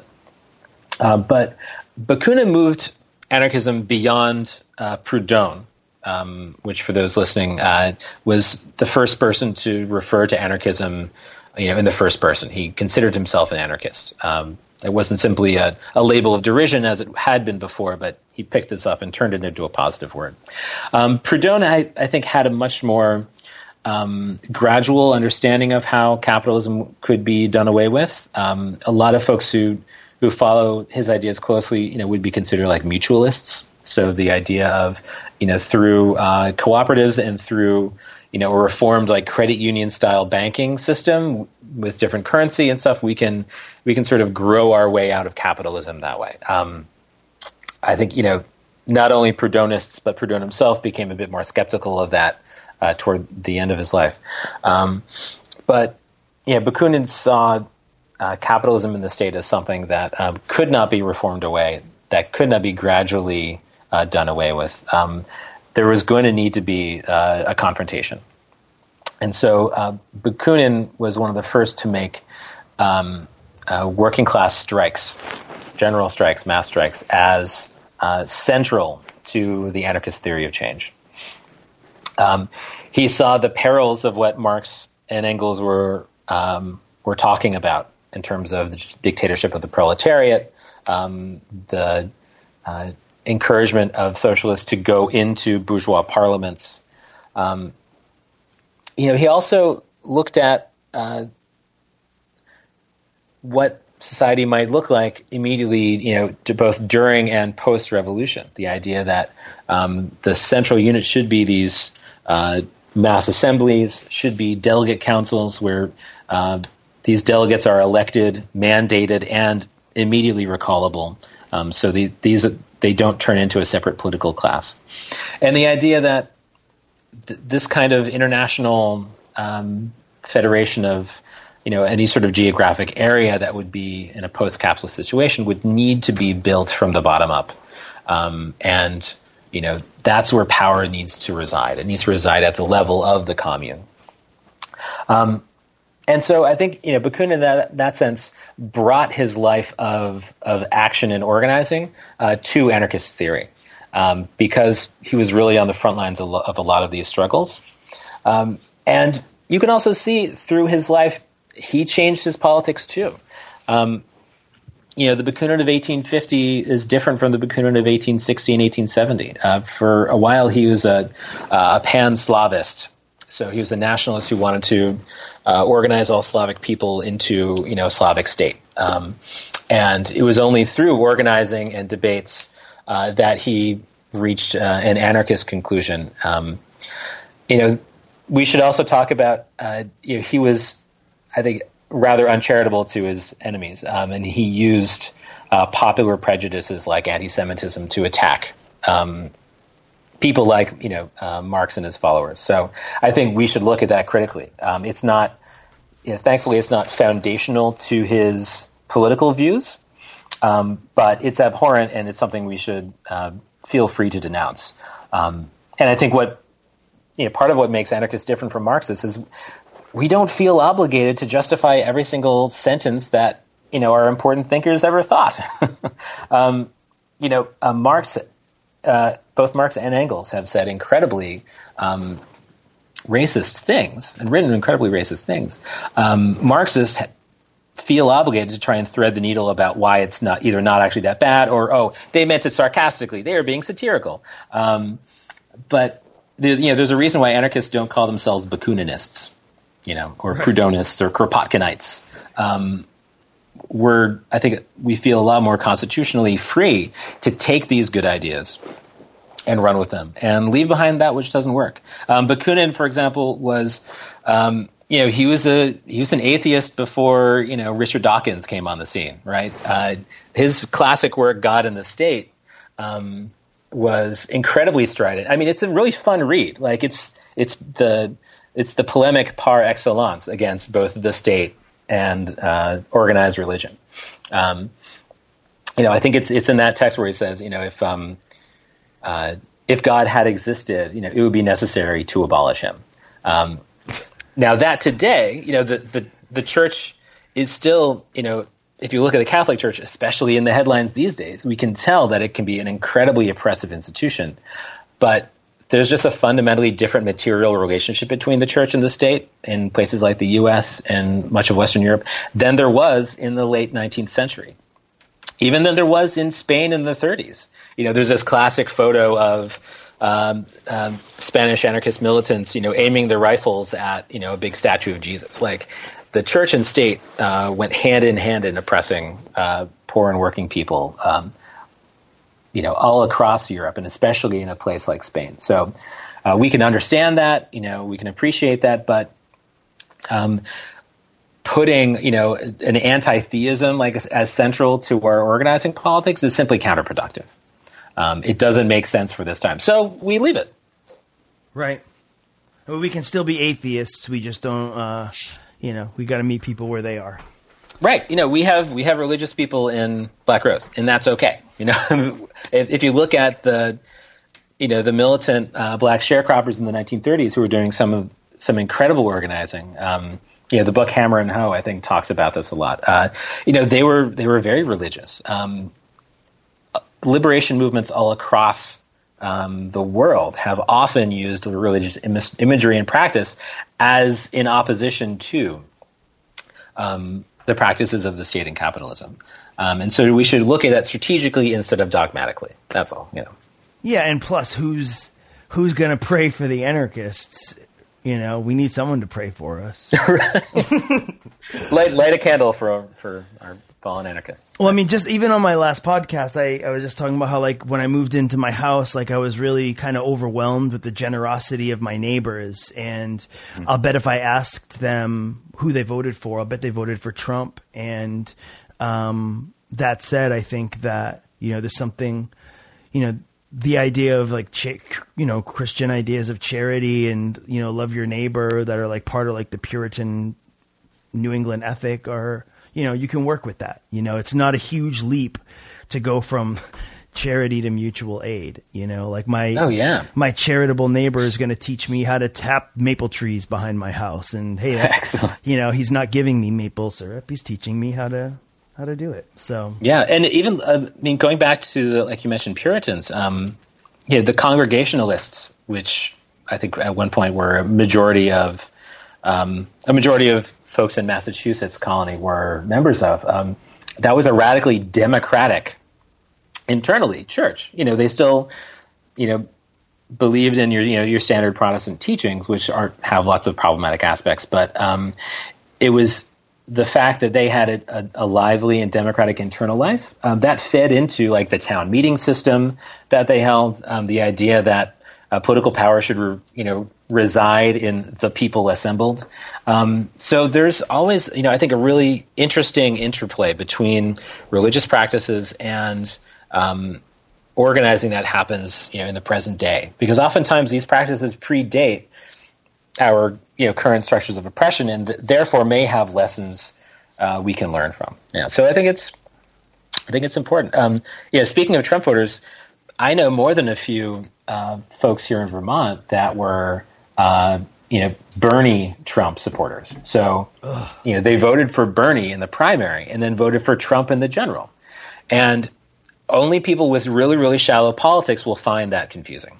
Uh, but Bakunin moved anarchism beyond uh, Proudhon, um, which, for those listening, uh, was the first person to refer to anarchism, you know, in the first person. He considered himself an anarchist. Um, It wasn't simply a, a label of derision as it had been before, but he picked this up and turned it into a positive word. Um, Proudhon, I, I think, had a much more um, gradual understanding of how capitalism could be done away with. Um, a lot of folks who who follow his ideas closely, you know, would be considered like mutualists. So the idea of, you know, through uh, cooperatives and through you know, a reformed like credit union style banking system with different currency and stuff, we can we can sort of grow our way out of capitalism that way. Um, I think you know not only Proudhonists but Proudhon himself became a bit more skeptical of that uh, toward the end of his life. Um, but yeah, Bakunin saw uh, capitalism in the state as something that um, could not be reformed away, that could not be gradually uh, done away with. Um, There was going to need to be uh, a confrontation. And so uh, Bakunin was one of the first to make um, uh, working class strikes, general strikes, mass strikes, as uh, central to the anarchist theory of change. Um, he saw the perils of what Marx and Engels were um, were talking about in terms of the dictatorship of the proletariat, um, the uh, encouragement of socialists to go into bourgeois parliaments. Um, you know, he also looked at uh, what society might look like immediately, you know, to both during and post-revolution. The idea that um, the central unit should be these uh, mass assemblies, should be delegate councils where uh, these delegates are elected, mandated, and immediately recallable. Um, so the, these they don't turn into a separate political class. And the idea that th- this kind of international um, federation of, you know, any sort of geographic area that would be in a post-capitalist situation would need to be built from the bottom up. Um, and, you know, that's where power needs to reside. It needs to reside at the level of the commune. Um, and so I think, you know, Bakunin in that, that sense brought his life of, of action and organizing uh, to anarchist theory um, because he was really on the front lines of, of a lot of these struggles. Um, and you can also see through his life, he changed his politics too. Um, you know, the Bakunin of eighteen fifty is different from the Bakunin of eighteen sixty and eighteen seventy. Uh, for a while, he was a, a pan-Slavist. So he was a nationalist who wanted to uh, organize all Slavic people into, you know, a Slavic state. Um, and it was only through organizing and debates uh, that he reached uh, an anarchist conclusion. Um, you know, we should also talk about, uh, you know, he was, I think, rather uncharitable to his enemies. Um, and he used uh, popular prejudices like anti-Semitism to attack um people like, you know, uh, Marx and his followers. So I think we should look at that critically. Um, it's not, you know, thankfully, it's not foundational to his political views, um, but it's abhorrent and it's something we should uh, feel free to denounce. Um, and I think what, you know, part of what makes anarchists different from Marxists is we don't feel obligated to justify every single sentence that, you know, our important thinkers ever thought. um, you know, uh, Marx. Uh, both Marx and Engels have said incredibly um, racist things and written incredibly racist things. Um, Marxists feel obligated to try and thread the needle about why it's not either not actually that bad or, oh, they meant it sarcastically. They are being satirical. Um, but there, you know, there's a reason why anarchists don't call themselves Bakuninists, you know, or right. Proudhonists or Kropоtkinites. Um, we're, I think we feel a lot more constitutionally free to take these good ideas and run with them and leave behind that which doesn't work. Um, Bakunin, for example, was, um, you know, he was a he was an atheist before, you know, Richard Dawkins came on the scene, right? Uh, his classic work, God and the State, um, was incredibly strident. I mean, it's a really fun read. Like it's it's the it's the polemic par excellence against both the state and uh, organized religion. Um, you know, I think it's it's in that text where he says, you know, if um, uh, if God had existed, you know, it would be necessary to abolish him. Um, now that today, you know, the, the the church is still, you know, if you look at the Catholic Church, especially in the headlines these days, we can tell that it can be an incredibly oppressive institution. But there's just a fundamentally different material relationship between the church and the state in places like the U S and much of Western Europe than there was in the late nineteenth century. Even than there was in Spain in the thirties. You know, there's this classic photo of um, um, Spanish anarchist militants, you know, aiming their rifles at, you know, a big statue of Jesus. Like the church and state uh, went hand in hand in oppressing uh, poor and working people. Um, you know, all across Europe, and especially in a place like Spain. So uh, we can understand that, you know, we can appreciate that, but um, putting, you know, an anti-theism like as, as central to our organizing politics is simply counterproductive. Um, it doesn't make sense for this time. So we leave it. Right. Well, we can still be atheists. We just don't, uh, you know, we got to meet people where they are. Right. You know, we have we have religious people in Black Rose, and that's okay. You know, if, if you look at the, you know, the militant uh, black sharecroppers in the nineteen thirties who were doing some of some incredible organizing. Um, you know, the book Hammer and Hoe, I think, talks about this a lot. Uh, you know, they were they were very religious. Um, liberation movements all across um, the world have often used religious Im- imagery and practice as in opposition to Um, the practices of the state and capitalism. Um, and so we should look at that strategically instead of dogmatically. That's all, you know. Yeah, and plus, who's who's going to pray for the anarchists? You know, we need someone to pray for us. light, light a candle for for our fallen anarchists. Well, I mean, just even on my last podcast, I, I was just talking about how, like, when I moved into my house, like, I was really kind of overwhelmed with the generosity of my neighbors. And mm-hmm. I'll bet if I asked them who they voted for, I'll bet they voted for Trump. And um, that said, I think that, you know, there's something, you know, the idea of like, cha- you know, Christian ideas of charity and, you know, love your neighbor that are like part of like the Puritan New England ethic, or, you know, you can work with that. You know, it's not a huge leap to go from charity to mutual aid. You know, like my Oh, yeah. my charitable neighbor is going to teach me how to tap maple trees behind my house, and hey, that's, Excellent. you know, he's not giving me maple syrup; he's teaching me how to how to do it. So Yeah, and even uh, I mean, going back to the, like you mentioned, Puritans. Um, yeah, the Congregationalists, which I think at one point were a majority of um, a majority of folks in Massachusetts colony were members of. Um, that was a radically democratic, internally church. You know, they still, you know, believed in your, you know, your standard Protestant teachings, which are have lots of problematic aspects. But um, it was the fact that they had a, a, a lively and democratic internal life um, that fed into like the town meeting system that they held. Um, the idea that uh, political power should, re, you know, reside in the people assembled. Um, so there's always, you know, I think a really interesting interplay between religious practices and um, organizing that happens, you know, in the present day, because oftentimes these practices predate our, you know, current structures of oppression, and th- therefore may have lessons uh, we can learn from. Yeah, so I think it's, I think it's important. Um, yeah, speaking of Trump voters, I know more than a few uh, folks here in Vermont that were, uh, you know, Bernie Trump supporters. So, Ugh. you know, they voted for Bernie in the primary and then voted for Trump in the general, and only people with really, really shallow politics will find that confusing.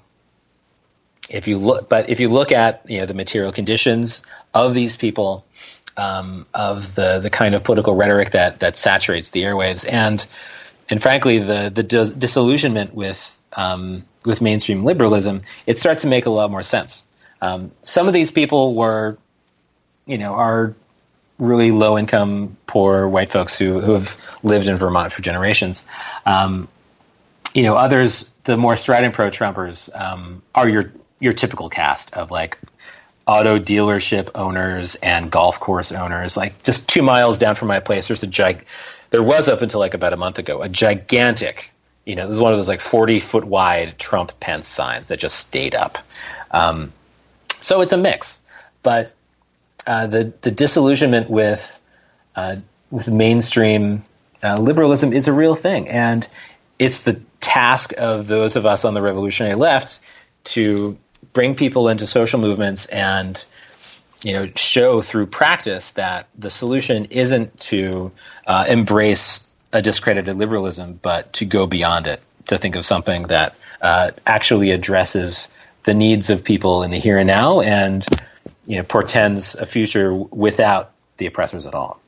If you look, but if you look at, you know, the material conditions of these people, um, of the the kind of political rhetoric that that saturates the airwaves, and and frankly the the dis- disillusionment with um, with mainstream liberalism, it starts to make a lot more sense. Um, some of these people were, you know, are really low income, poor white folks who who have lived in Vermont for generations. Um, you know, others, the more strident pro-Trumpers, um, are your your typical cast of like auto dealership owners and golf course owners. Like just two miles down from my place, there's a gig. There was up until like about a month ago a gigantic, you know, this is one of those like forty foot wide Trump Pence signs that just stayed up. Um, so it's a mix, but uh, the the disillusionment with uh, with mainstream uh, liberalism is a real thing, and it's the task of those of us on the revolutionary left to bring people into social movements and, you know, show through practice that the solution isn't to uh, embrace a discredited liberalism, but to go beyond it, to think of something that uh, actually addresses the needs of people in the here and now, and, you know, portends a future without the oppressors at all.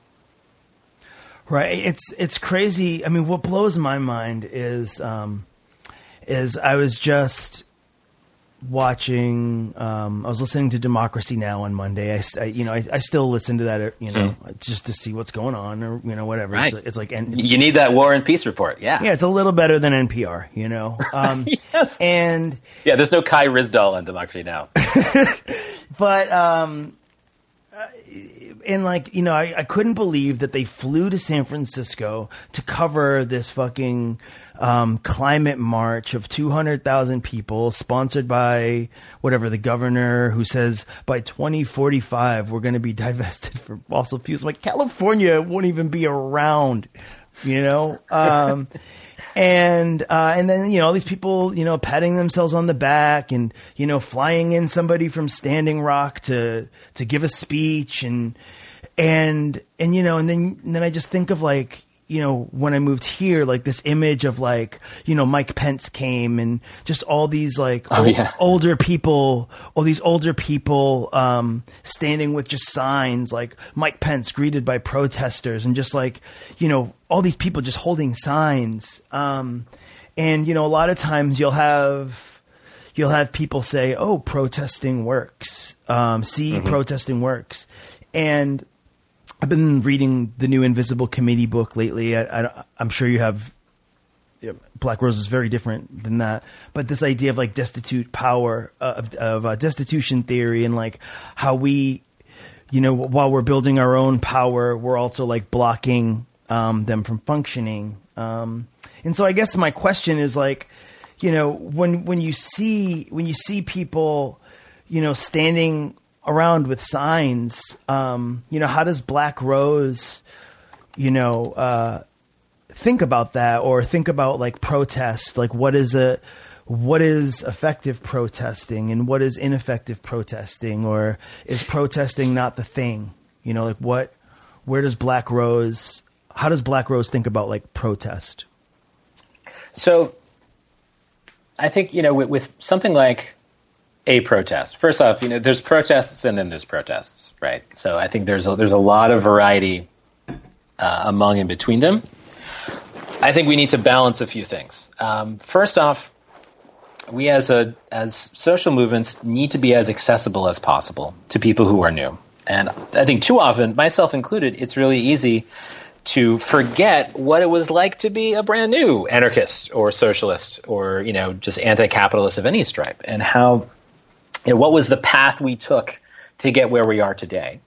Right. It's it's crazy. I mean, what blows my mind is um, is I was just watching. Um, I was listening to Democracy Now! On Monday. I, I you know I, I still listen to that, you know, mm. just to see what's going on, or you know whatever. Right. It's, it's like and, you need that War and Peace report. Yeah. Yeah, it's a little better than N P R. You know. Um, yes. And yeah, there's no Kai Ryssdal on Democracy Now! But. Um, uh, And like, you know, I, I couldn't believe that they flew to San Francisco to cover this fucking um, climate march of two hundred thousand people sponsored by whatever, the governor, who says by twenty forty-five, we're going to be divested from fossil fuels. Like California won't even be around, you know? Um, And, uh, and then, you know, all these people, you know, patting themselves on the back and, you know, flying in somebody from Standing Rock to, to give a speech and, and, and, you know, and then, and then I just think of like, you know, when I moved here, like this image of like, you know, Mike Pence came and just all these like oh, old, yeah. older people, all these older people, um, standing with just signs like Mike Pence greeted by protesters, and just like, you know, all these people just holding signs. Um, and, you know, a lot of times you'll have, you'll have people say, oh, protesting works. Um, see, mm-hmm. protesting works. And I've been reading the new Invisible Committee book lately. I, I, I'm sure you have. You know, Black Rose is very different than that, but this idea of like destitute power, uh, of, of uh, destitution theory, and like how we, you know, while we're building our own power, we're also like blocking um, them from functioning. Um, and so I guess my question is like, you know, when when you see when you see people, you know, standing around with signs, um, you know, how does Black Rose, you know, uh, think about that or think about like protest, like what is a, what is effective protesting and what is ineffective protesting, or is protesting not the thing? You know, like what, where does Black Rose, how does Black Rose think about like protest? So I think, you know, with, with something like a protest, first off, you know, there's protests and then there's protests, right? So I think there's a, there's a lot of variety uh, among and between them. I think we need to balance a few things. Um, first off, we as a as social movements need to be as accessible as possible to people who are new. And I think too often, myself included, it's really easy to forget what it was like to be a brand new anarchist or socialist or, you know, just anti-capitalist of any stripe, and how, you know, what was the path we took to get where we are today.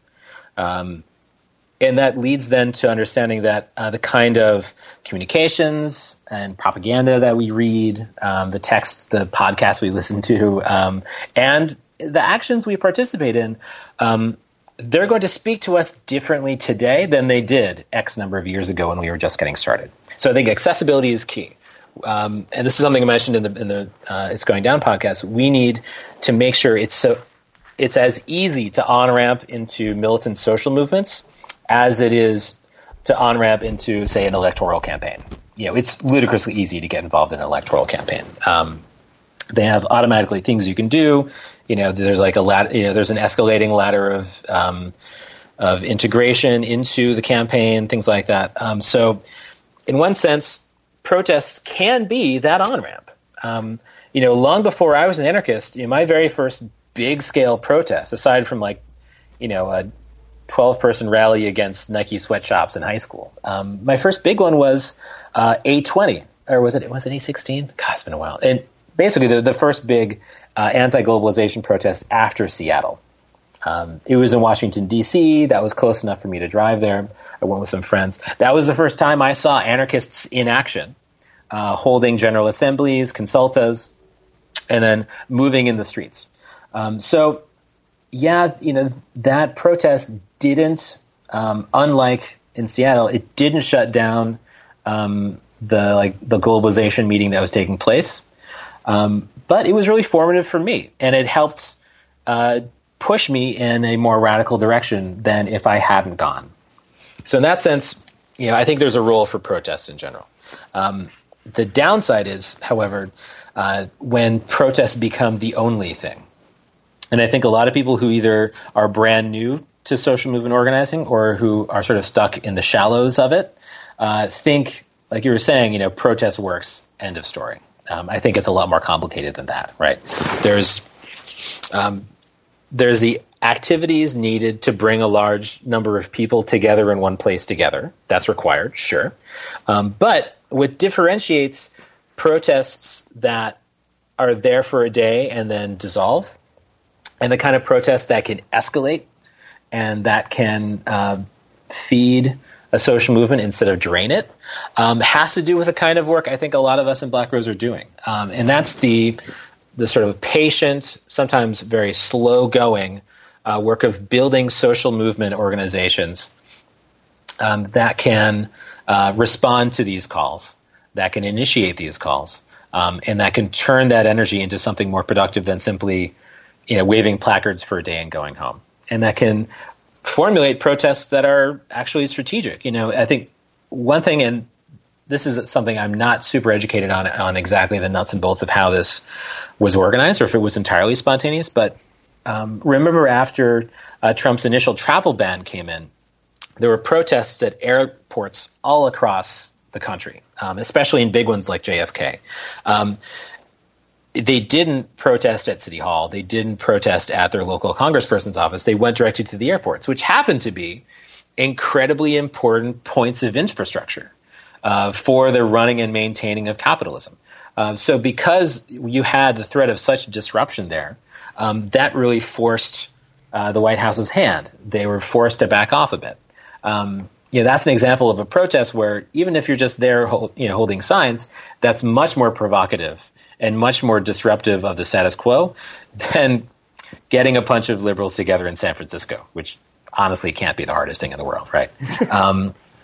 Um, and that leads then to understanding that uh, the kind of communications and propaganda that we read, um, the texts, the podcasts we listen to, um, and the actions we participate in, um, they're going to speak to us differently today than they did X number of years ago when we were just getting started. So I think accessibility is key. Um, and this is something I mentioned in the, in the uh, It's Going Down podcast. We need to make sure it's so it's as easy to on-ramp into militant social movements as it is to on-ramp into, say, an electoral campaign. You know, it's ludicrously easy to get involved in an electoral campaign. Um, they have automatically things you can do. You know, there's like a ladder, you know, there's an escalating ladder of um, of integration into the campaign, things like that. Um, so, in one sense, protests can be that on-ramp. Um, you know, long before I was an anarchist, you know, my very first big-scale protest, aside from like, you know, a twelve-person rally against Nike sweatshops in high school, um, my first big one was uh, A twenty, or was it was it A sixteen? God, it's been a while. And basically, the, the first big uh, anti-globalization protest after Seattle. Um, it was in Washington, D C. That was close enough for me to drive there. I went with some friends. That was the first time I saw anarchists in action, uh, holding general assemblies, consultas, and then moving in the streets. Um, so, yeah, you know, that protest didn't, um, unlike in Seattle, it didn't shut down um, the like the globalization meeting that was taking place. Um, but it was really formative for me, and it helped uh, push me in a more radical direction than if I hadn't gone. So in that sense, you know, I think there's a role for protest in general. Um, the downside is, however, uh, when protests become the only thing. And I think a lot of people who either are brand new to social movement organizing or who are sort of stuck in the shallows of it uh, think, like you were saying, you know, protest works, end of story. Um, I think it's a lot more complicated than that, right? There's um, there's the activities needed to bring a large number of people together in one place together. That's required, sure. Um, but what differentiates protests that are there for a day and then dissolve, and the kind of protests that can escalate and that can uh, feed a social movement instead of drain it, um, has to do with the kind of work I think a lot of us in Black Rose are doing. Um, and that's the the sort of patient, sometimes very slow-going uh, work of building social movement organizations um, that can uh, respond to these calls, that can initiate these calls, um, and that can turn that energy into something more productive than simply, you know, waving placards for a day and going home. And that can formulate protests that are actually strategic. You know, I think one thing, and this is something I'm not super educated on, on exactly the nuts and bolts of how this was organized or if it was entirely spontaneous, but um, remember after uh, Trump's initial travel ban came in, there were protests at airports all across the country, um, especially in big ones like J F K. Um, They didn't protest at City Hall. They didn't protest at their local congressperson's office. They went directly to the airports, which happened to be incredibly important points of infrastructure uh, for the running and maintaining of capitalism. Uh, so because you had the threat of such disruption there, um, that really forced uh, the White House's hand. They were forced to back off a bit. Um, you know, that's an example of a protest where even if you're just there hold, you know, holding signs, that's much more provocative and much more disruptive of the status quo than getting a bunch of liberals together in San Francisco, which honestly can't be the hardest thing in the world, right? um,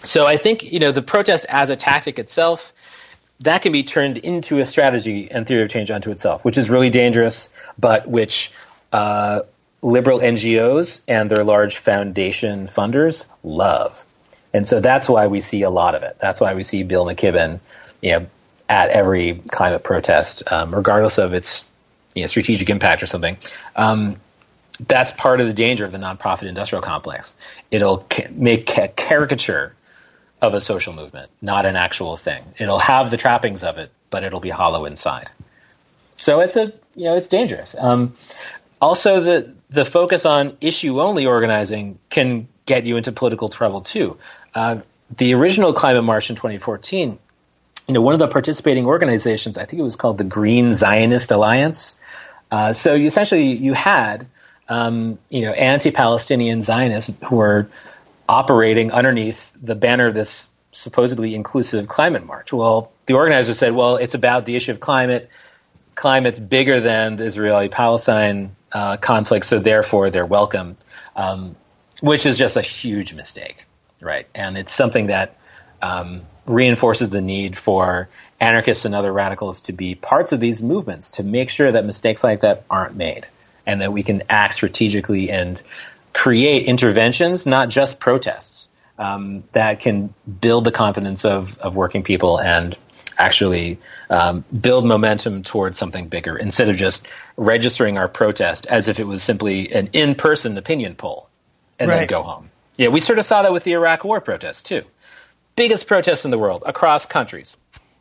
So I think, you know, the protest as a tactic itself, that can be turned into a strategy and theory of change unto itself, which is really dangerous, but which uh, liberal N G Os and their large foundation funders love. And so that's why we see a lot of it. That's why we see Bill McKibben, you know, at every climate protest, um, regardless of its, you know, strategic impact or something. Um, that's part of the danger of the nonprofit industrial complex. It'll ca- make a caricature of a social movement, not an actual thing. It'll have the trappings of it, but it'll be hollow inside. So it's a, you know, it's dangerous. Um, also, the the focus on issue-only organizing can get you into political trouble too. Uh, the original climate march in twenty fourteen, you know, one of the participating organizations, I think it was called the Green Zionist Alliance. Uh, so you essentially you had, um, you know, anti-Palestinian Zionists who were operating underneath the banner of this supposedly inclusive climate march. Well, the organizers said, well, it's about the issue of climate. Climate's bigger than the Israeli-Palestine uh, conflict, so therefore they're welcome, um, which is just a huge mistake, right? And it's something that um, reinforces the need for anarchists and other radicals to be parts of these movements, to make sure that mistakes like that aren't made, and that we can act strategically and create interventions, not just protests, um, that can build the confidence of, of working people and actually um, build momentum towards something bigger, instead of just registering our protest as if it was simply an in-person opinion poll and right. then go home. Yeah, we sort of saw that with the Iraq War protests too. Biggest protests in the world across countries.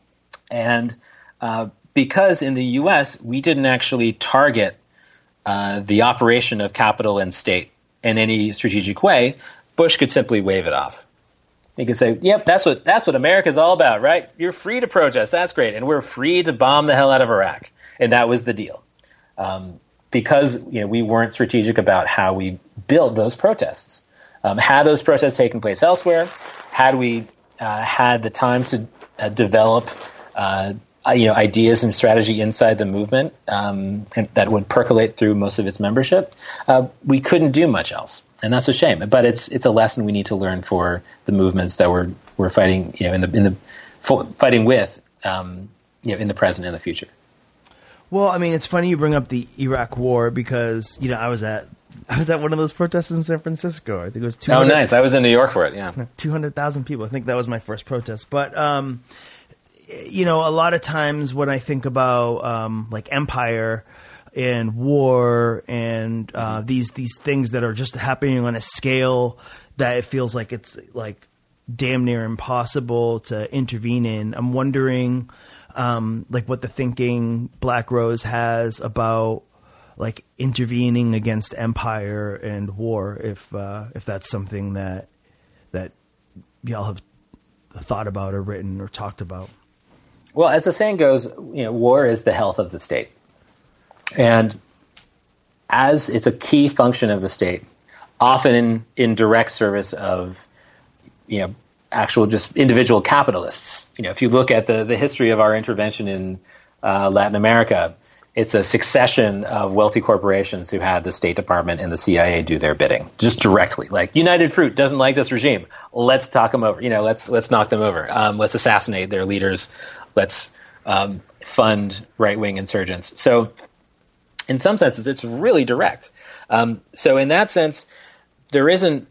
And uh, because in the U S we didn't actually target uh, the operation of capital and state in any strategic way, Bush could simply wave it off. He could say, yep, that's what that's what America's all about, right? You're free to protest. That's great. And we're free to bomb the hell out of Iraq. And that was the deal. Um, because you know we weren't strategic about how we built those protests. Um, had those protests taken place elsewhere, had we uh, had the time to uh, develop uh, you know, ideas and strategy inside the movement um, and that would percolate through most of its membership, uh, we couldn't do much else. And that's a shame, but it's it's a lesson we need to learn for the movements that we're we're fighting, you know, in the in the fighting with, um, you know, in the present and the future. Well, I mean, it's funny you bring up the Iraq War because you know I was at I was at one of those protests in San Francisco. I think it was two hundred. Oh, nice! I was in New York for it. Yeah, two hundred thousand people. I think that was my first protest. But um, you know, a lot of times when I think about um, like empire and war and uh, these these things that are just happening on a scale that it feels like it's like damn near impossible to intervene in. I'm wondering um, like what the thinking Black Rose has about like intervening against empire and war, if uh, if that's something that that y'all have thought about or written or talked about. Well, as the saying goes, you know, war is the health of the state. And as it's a key function of the state, often in, in direct service of, you know, actual just individual capitalists. You know, if you look at the, the history of our intervention in uh, Latin America, it's a succession of wealthy corporations who had the State Department and the C I A do their bidding, just directly. Like, United Fruit doesn't like this regime. Let's talk them over. You know, let's let's knock them over. Um, let's assassinate their leaders. Let's um, fund right-wing insurgents. So in some senses, it's really direct. Um, so in that sense, there isn't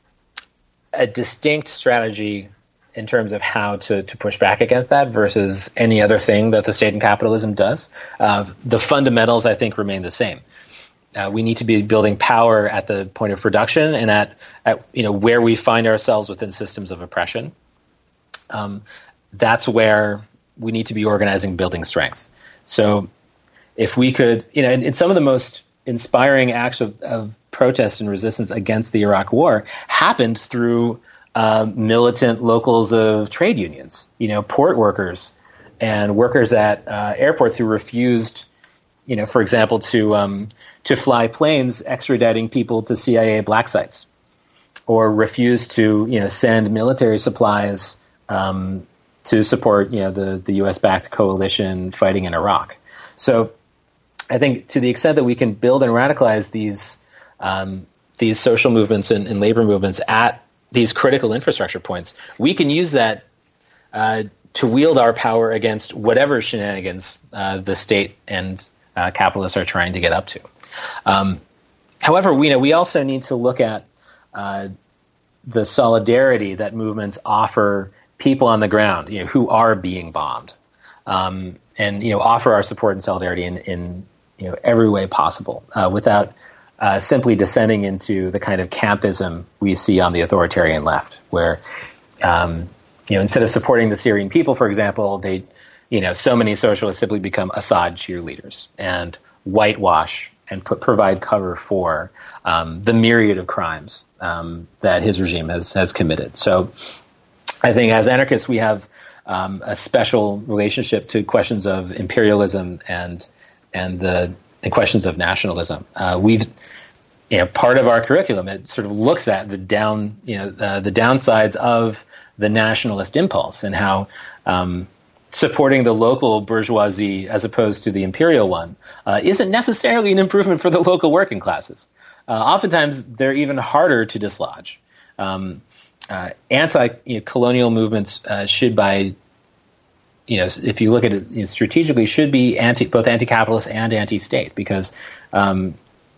a distinct strategy in terms of how to, to push back against that versus any other thing that the state and capitalism does. Uh, the fundamentals, I think, remain the same. Uh, we need to be building power at the point of production and at, at you know where we find ourselves within systems of oppression. Um, that's where we need to be organizing, building strength. So if we could, you know, in, in some of the most inspiring acts of, of protest and resistance against the Iraq War happened through um, militant locals of trade unions, you know, port workers and workers at uh, airports who refused, you know, for example, to um, to fly planes extraditing people to C I A black sites, or refused to, you know, send military supplies um, to support, you know, the, the U S-backed coalition fighting in Iraq. So I think to the extent that we can build and radicalize these um, these social movements and, and labor movements at these critical infrastructure points, we can use that uh, to wield our power against whatever shenanigans uh, the state and uh, capitalists are trying to get up to. Um, however, we you know we also need to look at uh, the solidarity that movements offer people on the ground, you know, who are being bombed, um, and you know, offer our support and solidarity in, in you know every way possible, uh, without uh, simply descending into the kind of campism we see on the authoritarian left, where um, you know, instead of supporting the Syrian people, for example, they, you know, so many socialists simply become Assad cheerleaders and whitewash and put, provide cover for um, the myriad of crimes um, that his regime has has committed. So, I think as anarchists, we have um, a special relationship to questions of imperialism and and the, the questions of nationalism. Uh, we've, you know, part of our curriculum, it sort of looks at the down, you know, uh, the downsides of the nationalist impulse and how um, supporting the local bourgeoisie as opposed to the imperial one uh, isn't necessarily an improvement for the local working classes. Uh, oftentimes, they're even harder to dislodge. Um, uh, anti-colonial you know, movements uh, should, by you know, if you look at it you know, strategically, should be anti, both anti-capitalist and anti-state, because um,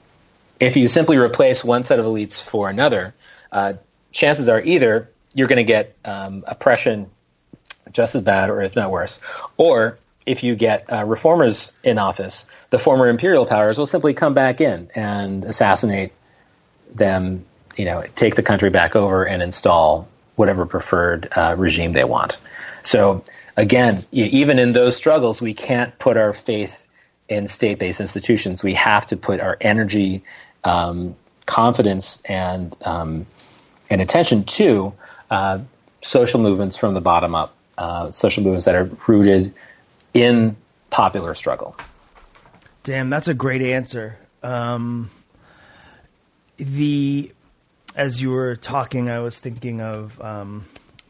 if you simply replace one set of elites for another, uh, chances are either you're going to get um, oppression just as bad, or if not worse, or if you get uh, reformers in office, the former imperial powers will simply come back in and assassinate them, you know, take the country back over and install whatever preferred uh, regime they want. So again, even in those struggles, we can't put our faith in state-based institutions. We have to put our energy, um, confidence, and um, and attention to uh, social movements from the bottom up, uh, social movements that are rooted in popular struggle. Damn, that's a great answer. Um, the as you were talking, I was thinking of um,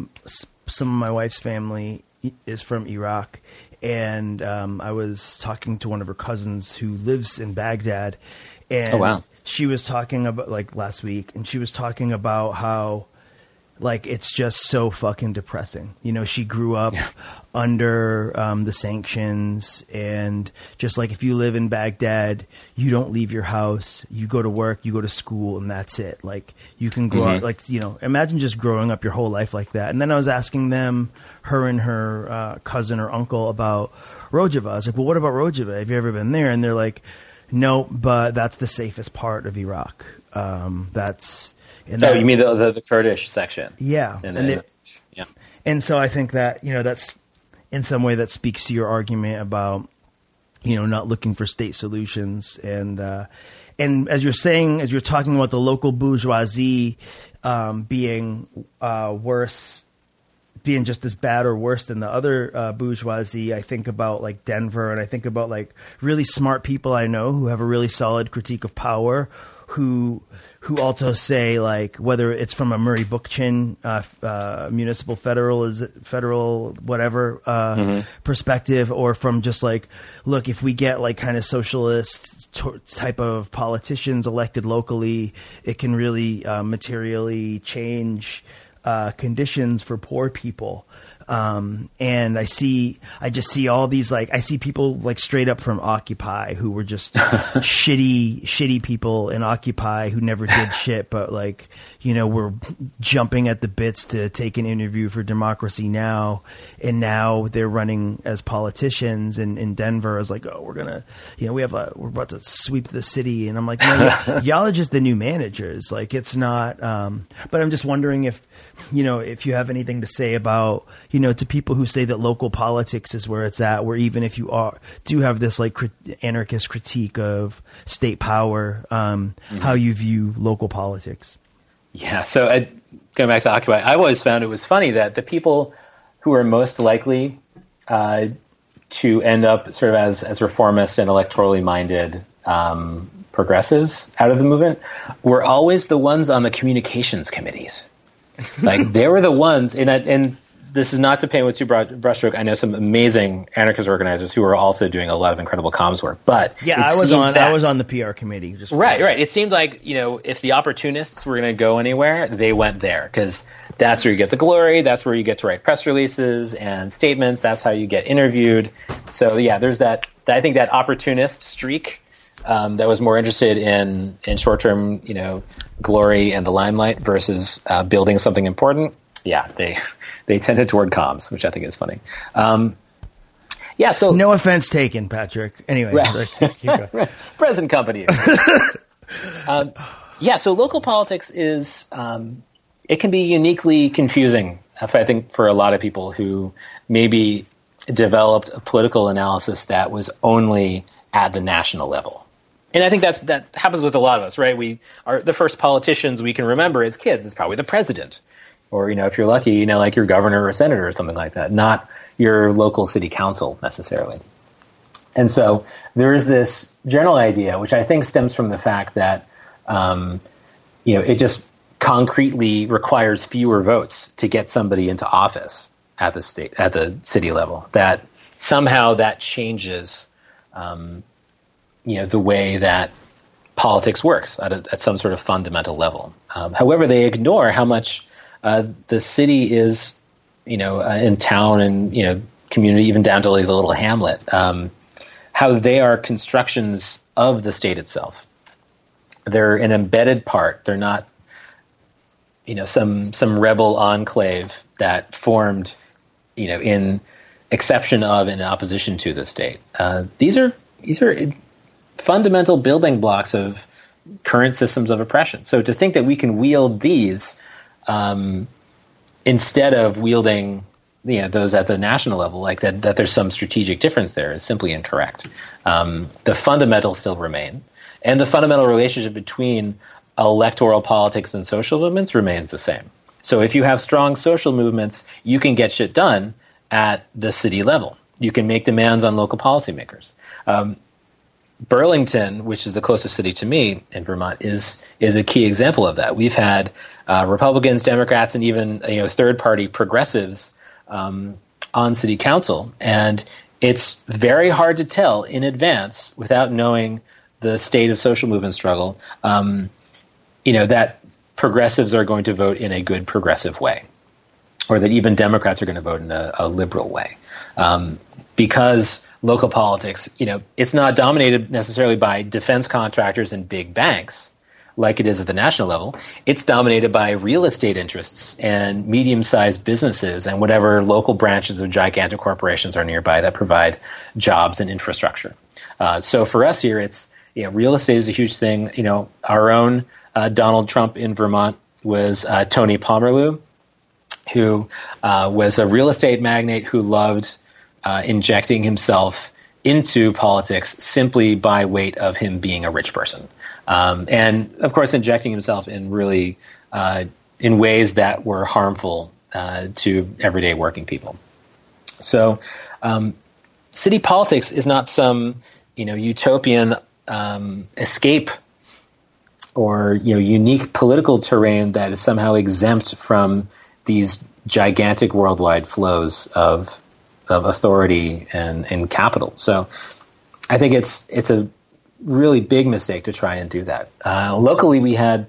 some of my wife's family is from Iraq, and um, I was talking to one of her cousins who lives in Baghdad, and oh, wow. she was talking about, like, last week, and she was talking about how, like, it's just so fucking depressing. You know, she grew up yeah. under um, the sanctions, and just like if you live in Baghdad, you don't leave your house, you go to work, you go to school, and that's it. Like, you can grow mm-hmm. up, like, you know, imagine just growing up your whole life like that. And then I was asking them, her and her uh, cousin or uncle, about Rojava. I was like, well, what about Rojava? Have you ever been there? And they're like, no, but that's the safest part of Iraq. Um, that's... And oh, that, you mean the, the the Kurdish section? Yeah, and, and, and, they, yeah. And so I think that, you know, that's in some way that speaks to your argument about, you know, not looking for state solutions, and uh, and as you're saying, as you're talking about the local bourgeoisie um, being uh, worse, being just as bad or worse than the other uh, bourgeoisie, I think about like Denver, and I think about like really smart people I know who have a really solid critique of power, who. who also say, like, whether it's from a Murray Bookchin, uh, uh, municipal federal, is it federal, whatever, uh, mm-hmm. perspective, or from just like, look, if we get like kind of socialist t- type of politicians elected locally, it can really uh, materially change uh, conditions for poor people. Um, and I see, I just see all these, like, I see people like straight up from Occupy who were just shitty, shitty people in Occupy who never did shit, but like, you know, were jumping at the bits to take an interview for Democracy Now! And now they're running as politicians in, in Denver as like, oh, we're gonna, you know, we have a, we're about to sweep the city. And I'm like, no, y- y'all are just the new managers. Like, it's not, um, but I'm just wondering if, you know, if you have anything to say about, you know, to people who say that local politics is where it's at, where even if you are do have this like crit- anarchist critique of state power, um, mm-hmm. how you view local politics. Yeah. So I, going back to Occupy, I always found it was funny that the people who are most likely uh, to end up sort of as, as reformist and electorally minded um, progressives out of the movement were always the ones on the communications committees. Like, they were the ones, and and this is not to paint with too broad brushstroke. I know some amazing anarchist organizers who are also doing a lot of incredible comms work. But yeah, I was on that, I was on the P R committee. Just right, right. It seemed like, you know, if the opportunists were going to go anywhere, they went there because that's where you get the glory. That's where you get to write press releases and statements. That's how you get interviewed. So yeah, there's that. I think that opportunist streak um, that was more interested in in short term, you know, glory and the limelight versus uh, building something important. Yeah, they. They tended toward comms, which I think is funny. Um, yeah, so no offense taken, Patrick. Anyway, right. Present company. um, yeah, so local politics is um, it can be uniquely confusing. I think for a lot of people who maybe developed a political analysis that was only at the national level. And I think that's that happens with a lot of us, right? We are the first politicians we can remember as kids is probably the president. Or, you know, if you're lucky, you know, like your governor or senator or something like that, not your local city council necessarily. And so there is this general idea, which I think stems from the fact that, um, you know, it just concretely requires fewer votes to get somebody into office at the state, at the city level, that somehow that changes, um, you know, the way that politics works at, a, at some sort of fundamental level. Um, however, they ignore how much Uh, the city is, you know, uh, in town and, you know, community, even down to like the little hamlet, um, how they are constructions of the state itself. They're an embedded part. They're not, you know, some some rebel enclave that formed, you know, in exception of and opposition to the state. Uh, these are these are fundamental building blocks of current systems of oppression. So to think that we can wield these Um, instead of wielding, you know, those at the national level, like that, that there's some strategic difference there is simply incorrect. Um, the fundamentals still remain, and the fundamental relationship between electoral politics and social movements remains the same. So if you have strong social movements, you can get shit done at the city level. You can make demands on local policymakers. Um, Burlington, which is the closest city to me in Vermont, is is a key example of that. We've had uh, Republicans, Democrats, and even you know third-party progressives um, on city council, and it's very hard to tell in advance without knowing the state of social movement struggle. Um, you know that progressives are going to vote in a good progressive way, or that even Democrats are going to vote in a, a liberal way, um, because local politics, you know, it's not dominated necessarily by defense contractors and big banks like it is at the national level. It's dominated by real estate interests and medium-sized businesses and whatever local branches of gigantic corporations are nearby that provide jobs and infrastructure. Uh, so for us here, it's, you know, real estate is a huge thing. You know, our own uh, Donald Trump in Vermont was uh, Tony Pomerleau, who uh, was a real estate magnate who loved Uh, injecting himself into politics simply by weight of him being a rich person. Um, and, of course, injecting himself in really uh, in ways that were harmful uh, to everyday working people. So um, city politics is not some, you know, utopian um, escape or, you know, unique political terrain that is somehow exempt from these gigantic worldwide flows of of authority and, and capital. So I think it's it's a really big mistake to try and do that. Uh, locally, we had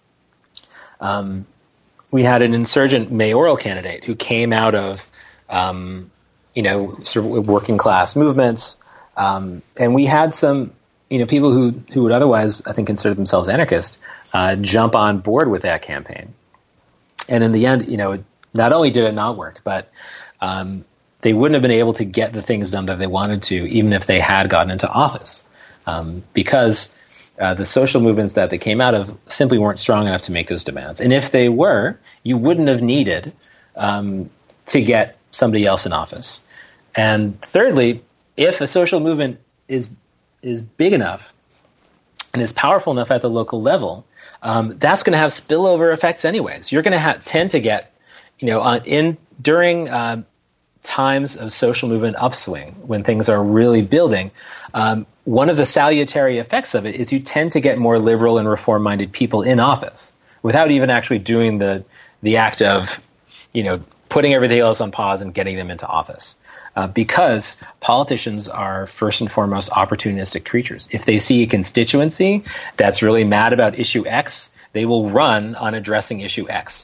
um, we had an insurgent mayoral candidate who came out of um, you know sort of working class movements, um, and we had some you know people who who would otherwise I think consider themselves anarchist uh, jump on board with that campaign. And in the end, you know, not only did it not work, but um, they wouldn't have been able to get the things done that they wanted to, even if they had gotten into office, um, because uh, the social movements that they came out of simply weren't strong enough to make those demands. And if they were, you wouldn't have needed um, to get somebody else in office. And thirdly, if a social movement is is big enough and is powerful enough at the local level, um, that's going to have spillover effects anyways. You're going to ha- tend to get, you know, uh, in during uh, times of social movement upswing, when things are really building, um, one of the salutary effects of it is you tend to get more liberal and reform-minded people in office without even actually doing the the act of, you know, putting everything else on pause and getting them into office. Uh, because politicians are first and foremost opportunistic creatures. If they see a constituency that's really mad about issue X, they will run on addressing issue X.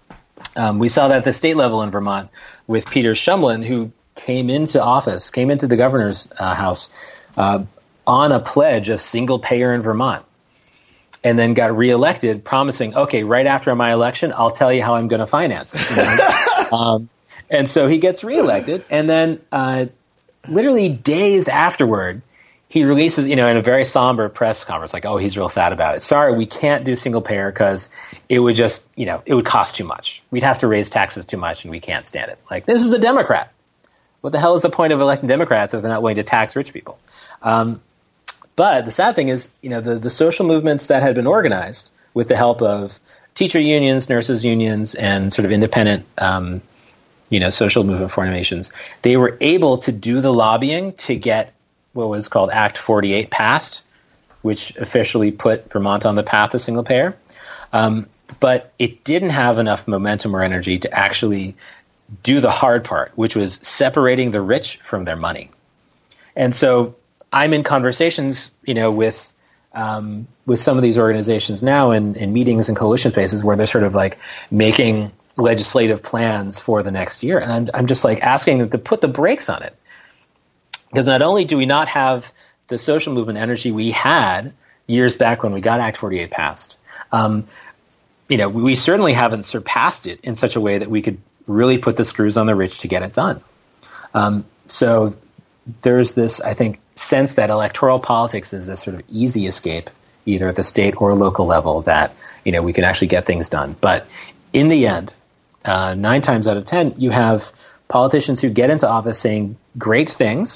Um, we saw that at the state level in Vermont with Peter Shumlin, who came into office, came into the governor's uh, house uh, on a pledge of single payer in Vermont, and then got reelected promising, okay, right after my election, I'll tell you how I'm going to finance it. You know? um, And so he gets reelected, and then uh, literally days afterward, he releases, you know, in a very somber press conference, like, oh, he's real sad about it. Sorry, we can't do single payer because it would just, you know, it would cost too much. We'd have to raise taxes too much, and we can't stand it. Like, this is a Democrat. What the hell is the point of electing Democrats if they're not willing to tax rich people? Um, but the sad thing is, you know, the, the social movements that had been organized with the help of teacher unions, nurses unions, and sort of independent um you know, social movement formations, they were able to do the lobbying to get what was called Act forty-eight passed, which officially put Vermont on the path of single payer. Um, but it didn't have enough momentum or energy to actually do the hard part, which was separating the rich from their money. And so I'm in conversations, you know, with um, with some of these organizations now in, in meetings and coalition spaces where they're sort of like making legislative plans for the next year. And I'm, I'm just like asking them to put the brakes on it. Because not only do we not have the social movement energy we had years back when we got Act forty-eight passed, um, you know, we certainly haven't surpassed it in such a way that we could really put the screws on the rich to get it done. Um, so there's this, I think, sense that electoral politics is this sort of easy escape, either at the state or local level, that, you know, we can actually get things done. But in the end, Uh, nine times out of ten, you have politicians who get into office saying great things,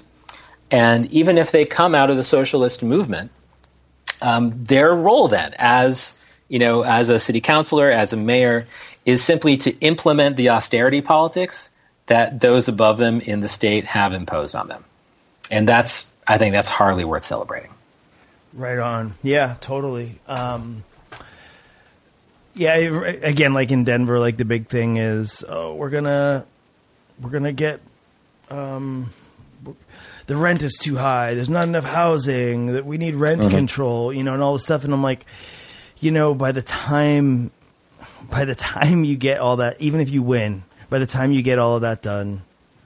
and even if they come out of the socialist movement, um, their role then, as you know, as a city councilor, as a mayor, is simply to implement the austerity politics that those above them in the state have imposed on them, and that's, I think, that's hardly worth celebrating. Right on. Yeah, totally. Um, Yeah, again, like in Denver, like the big thing is, oh, we're gonna we're gonna get um, the rent is too high. There's not enough housing. That we need rent mm-hmm. control, you know, and all this stuff. And I'm like, you know, by the time by the time you get all that, even if you win, by the time you get all of that done,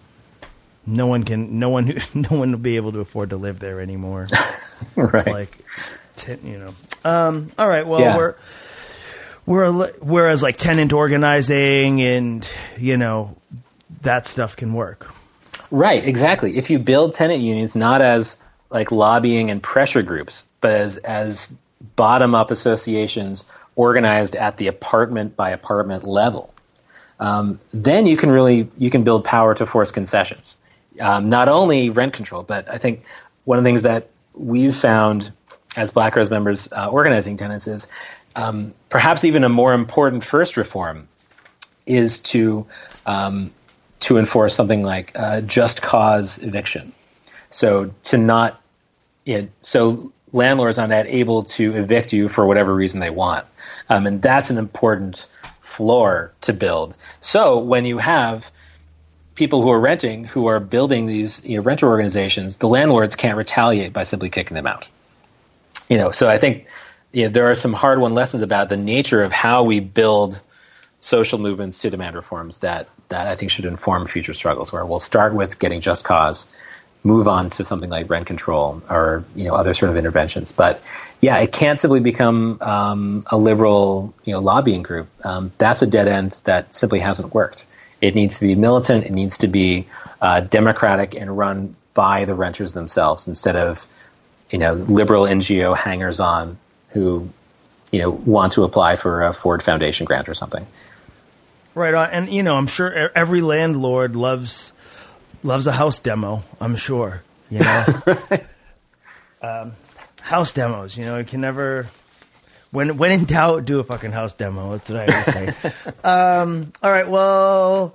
no one can, no one, no one will be able to afford to live there anymore. Right? Like, t- you know. Um, all right. Well, yeah. we're. We're, whereas like tenant organizing and, you know, that stuff can work. Right, exactly. If you build tenant unions not as like lobbying and pressure groups, but as, as bottom-up associations organized at the apartment by apartment level, um, then you can really, you can build power to force concessions. Um, not only rent control, but I think one of the things that we've found as Black Rose members uh, organizing tenants is Um, perhaps even a more important first reform is to um, to enforce something like uh, just cause eviction. So to not, you know, so landlords are not able to evict you for whatever reason they want, um, and that's an important floor to build. So when you have people who are renting who are building these, you know, renter organizations, the landlords can't retaliate by simply kicking them out. You know, so I think. Yeah, there are some hard-won lessons about the nature of how we build social movements to demand reforms that, that I think should inform future struggles, where we'll start with getting just cause, move on to something like rent control or, you know, other sort of interventions. But yeah, it can't simply become um, a liberal, you know, lobbying group. Um, that's a dead end that simply hasn't worked. It needs to be militant. It needs to be uh, democratic and run by the renters themselves instead of, you know, liberal N G O hangers-on who, you know, want to apply for a Ford Foundation grant or something. Right on. And, you know, I'm sure every landlord loves loves a house demo, I'm sure, you know. Right. Um, house demos, you know, you can never... When when in doubt, do a fucking house demo. That's what I always say. um, all right, well...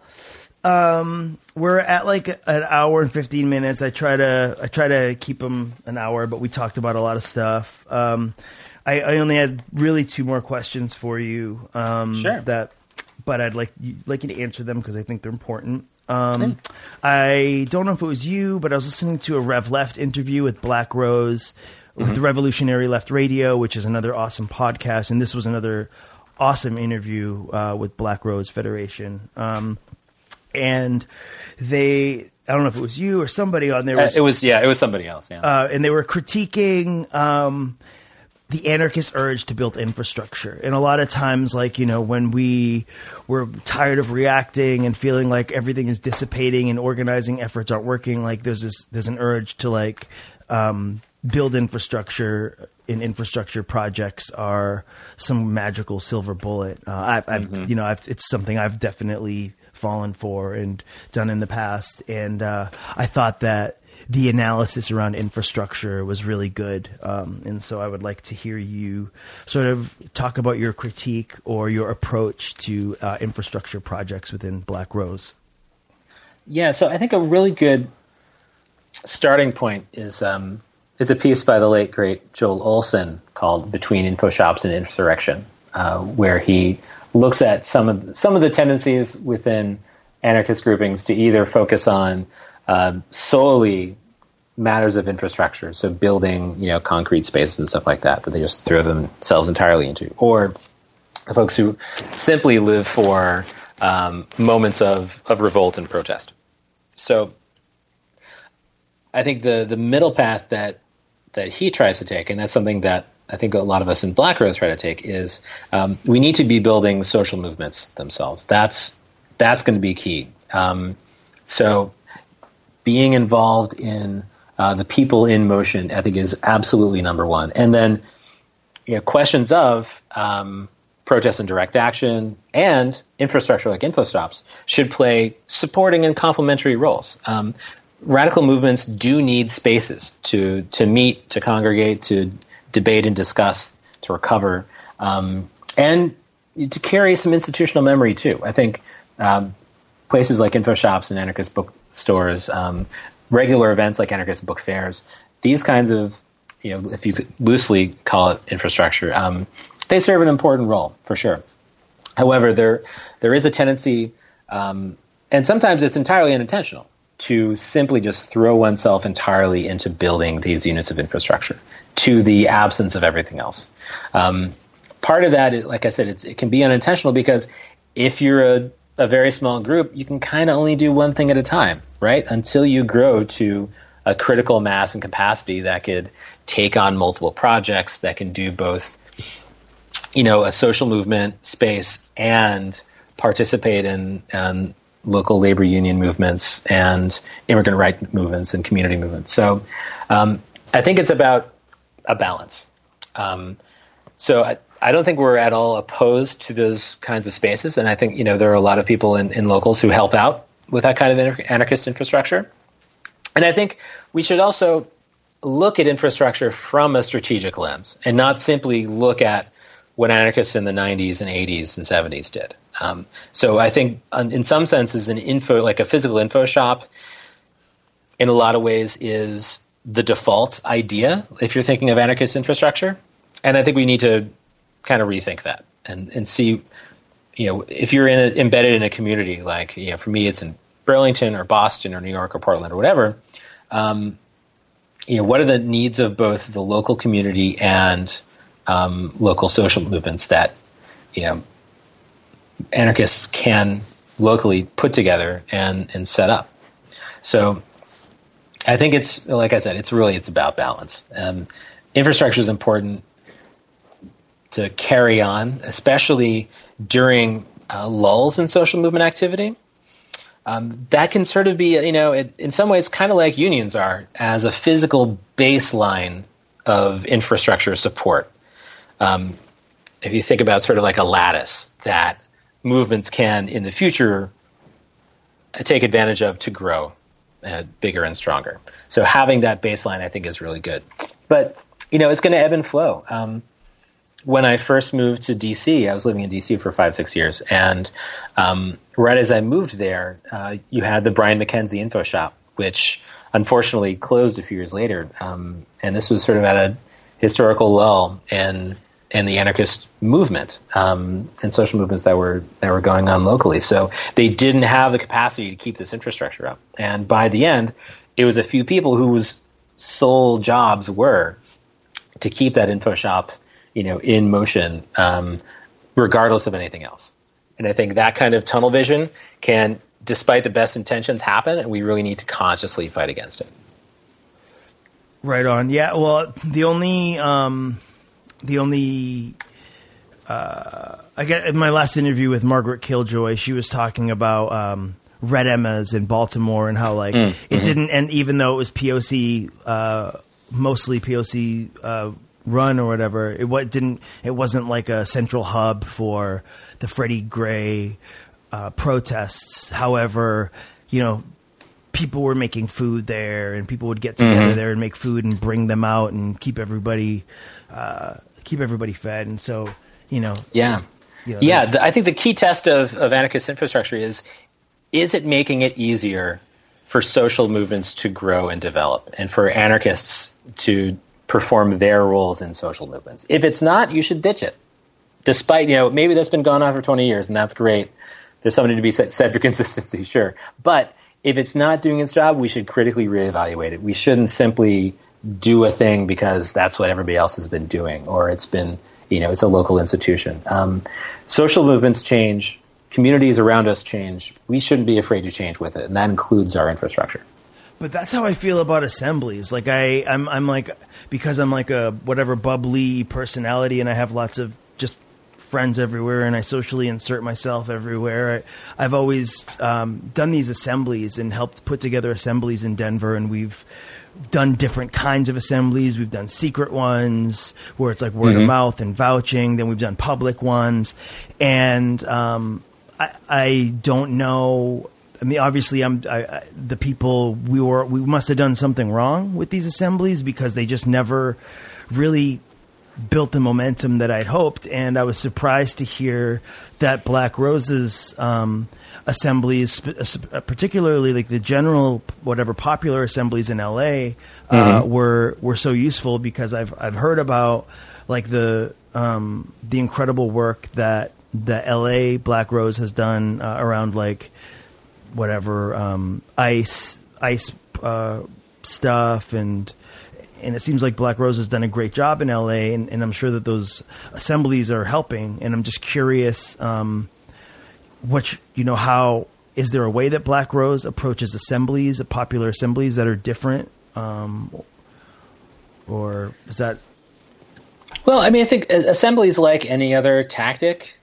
Um, we're at like an hour and fifteen minutes. I try to I try to keep them an hour, but we talked about a lot of stuff. Um, I, I only had really two more questions for you. Um, sure. That but I'd like you, like you to answer them because I think they're important. Um, I don't know if it was you, but I was listening to a Rev Left interview with Black Rose with mm-hmm. the Revolutionary Left Radio, which is another awesome podcast, and this was another awesome interview uh, with Black Rose Federation. Um, and they, I don't know if it was you or somebody on there. Was, uh, it was, yeah, it was somebody else. Yeah. Uh, and they were critiquing um, the anarchist urge to build infrastructure. And a lot of times, like, you know, when we were tired of reacting and feeling like everything is dissipating and organizing efforts aren't working, like there's this, there's an urge to like um, build infrastructure. And infrastructure projects are some magical silver bullet. Uh, I've, I've mm-hmm. you know, I've, it's something I've definitely fallen for and done in the past. And uh, I thought that the analysis around infrastructure was really good. Um, and so I would like to hear you sort of talk about your critique or your approach to uh, infrastructure projects within Black Rose. Yeah, so I think a really good starting point is um, is a piece by the late, great Joel Olson called Between Info Shops and Insurrection, uh, where he looks at some of the, some of the tendencies within anarchist groupings to either focus on uh, solely matters of infrastructure, so building, you know, concrete spaces and stuff like that, that they just throw themselves entirely into, or the folks who simply live for um, moments of, of revolt and protest. So I think the, the middle path that that he tries to take, and that's something that I think a lot of us in Black Rose try to take, is um, we need to be building social movements themselves. That's that's going to be key. Um, so being involved in uh, the people in motion, I think, is absolutely number one. And then, you know, questions of um, protest and direct action and infrastructure like InfoShops should play supporting and complementary roles. Um, radical movements do need spaces to to meet, to congregate, to debate and discuss, to recover, um, and to carry some institutional memory too. I think um, places like InfoShops and anarchist bookstores, um, regular events like anarchist book fairs, these kinds of, you know, if you could loosely call it infrastructure, um, they serve an important role for sure. However, there there is a tendency, um, and sometimes it's entirely unintentional, to simply just throw oneself entirely into building these units of infrastructure to the absence of everything else. Um, part of that, like I said, it's, it can be unintentional because if you're a, a very small group, you can kind of only do one thing at a time, right? Until you grow to a critical mass and capacity that could take on multiple projects, that can do both, you know, a social movement space and participate in um, local labor union movements and immigrant rights movements and community movements. So um, I think it's about a balance. Um, so I, I don't think we're at all opposed to those kinds of spaces. And I think, you know, there are a lot of people in, in locals who help out with that kind of anarchist infrastructure. And I think we should also look at infrastructure from a strategic lens and not simply look at what anarchists in the nineties and eighties and seventies did. Um, so I think in some senses an info, like a physical info shop, in a lot of ways is the default idea if you're thinking of anarchist infrastructure. And I think we need to kind of rethink that and, and see, you know, if you're in a, embedded in a community, like, you know, for me, it's in Burlington or Boston or New York or Portland or whatever, um, you know, what are the needs of both the local community and um, local social movements that, you know, anarchists can locally put together and, and set up. So I think it's, like I said, it's really, it's about balance. Um, infrastructure is important to carry on, especially during uh, lulls in social movement activity. Um, that can sort of be, you know, it, in some ways kind of like unions are as a physical baseline of infrastructure support. Um, if you think about sort of like a lattice that movements can in the future take advantage of to grow uh, bigger and stronger. So having that baseline, I think, is really good. But, you know, it's going to ebb and flow. Um, when I first moved to D C, I was living in D C for five, six years. And um, right as I moved there, uh, you had the Brian McKenzie Info Shop, which unfortunately closed a few years later. Um, and this was sort of at a historical lull in and the anarchist movement um, and social movements that were that were going on locally. So they didn't have the capacity to keep this infrastructure up. And by the end, it was a few people whose sole jobs were to keep that info shop, you know, in motion, um, regardless of anything else. And I think that kind of tunnel vision can, despite the best intentions, happen, and we really need to consciously fight against it. Right on. Yeah. Well, the only, um, the only, uh, I get in my last interview with Margaret Killjoy, she was talking about um, Red Emma's in Baltimore and how like mm, it mm-hmm. didn't, and even though it was P O C, uh, mostly P O C uh, run or whatever, it what didn't, it wasn't like a central hub for the Freddie Gray uh, protests. However, you know, people were making food there, and people would get together mm-hmm. there and make food and bring them out and keep everybody uh, keep everybody fed. And so, you know, yeah, you know, yeah. The, I think the key test of, of anarchist infrastructure is: is it making it easier for social movements to grow and develop, and for anarchists to perform their roles in social movements? If it's not, you should ditch it. Despite, you know, maybe that's been going on for twenty years, and that's great. There's something to be said, said for consistency, sure, but if it's not doing its job, we should critically reevaluate it. We shouldn't simply do a thing because that's what everybody else has been doing, or it's been, you know, it's a local institution. Um, social movements change. Communities around us change. We shouldn't be afraid to change with it, and that includes our infrastructure. But that's how I feel about assemblies. Like I, I'm, I'm like, because I'm like a whatever bubbly personality, and I have lots of just friends everywhere, and I socially insert myself everywhere. I, I've always um, done these assemblies and helped put together assemblies in Denver, and we've done different kinds of assemblies. We've done secret ones where it's like word mm-hmm. of mouth and vouching. Then we've done public ones, and um, I, I don't know. I mean, obviously, I'm I, I, the people we were. We must have done something wrong with these assemblies because they just never really built the momentum that I'd hoped. And I was surprised to hear that Black Rose's um, assemblies, particularly like the general, whatever popular assemblies in L A, uh, mm-hmm. were were so useful, because I've I've heard about like the um, the incredible work that the L A Black Rose has done uh, around like whatever um, ice ice uh, stuff, and and it seems like Black Rose has done a great job in L A, and, and I'm sure that those assemblies are helping. And I'm just curious, um, what you know, how is there a way that Black Rose approaches assemblies, popular assemblies that are different, um, or is that? Well, I mean, I think assemblies, like any other tactic,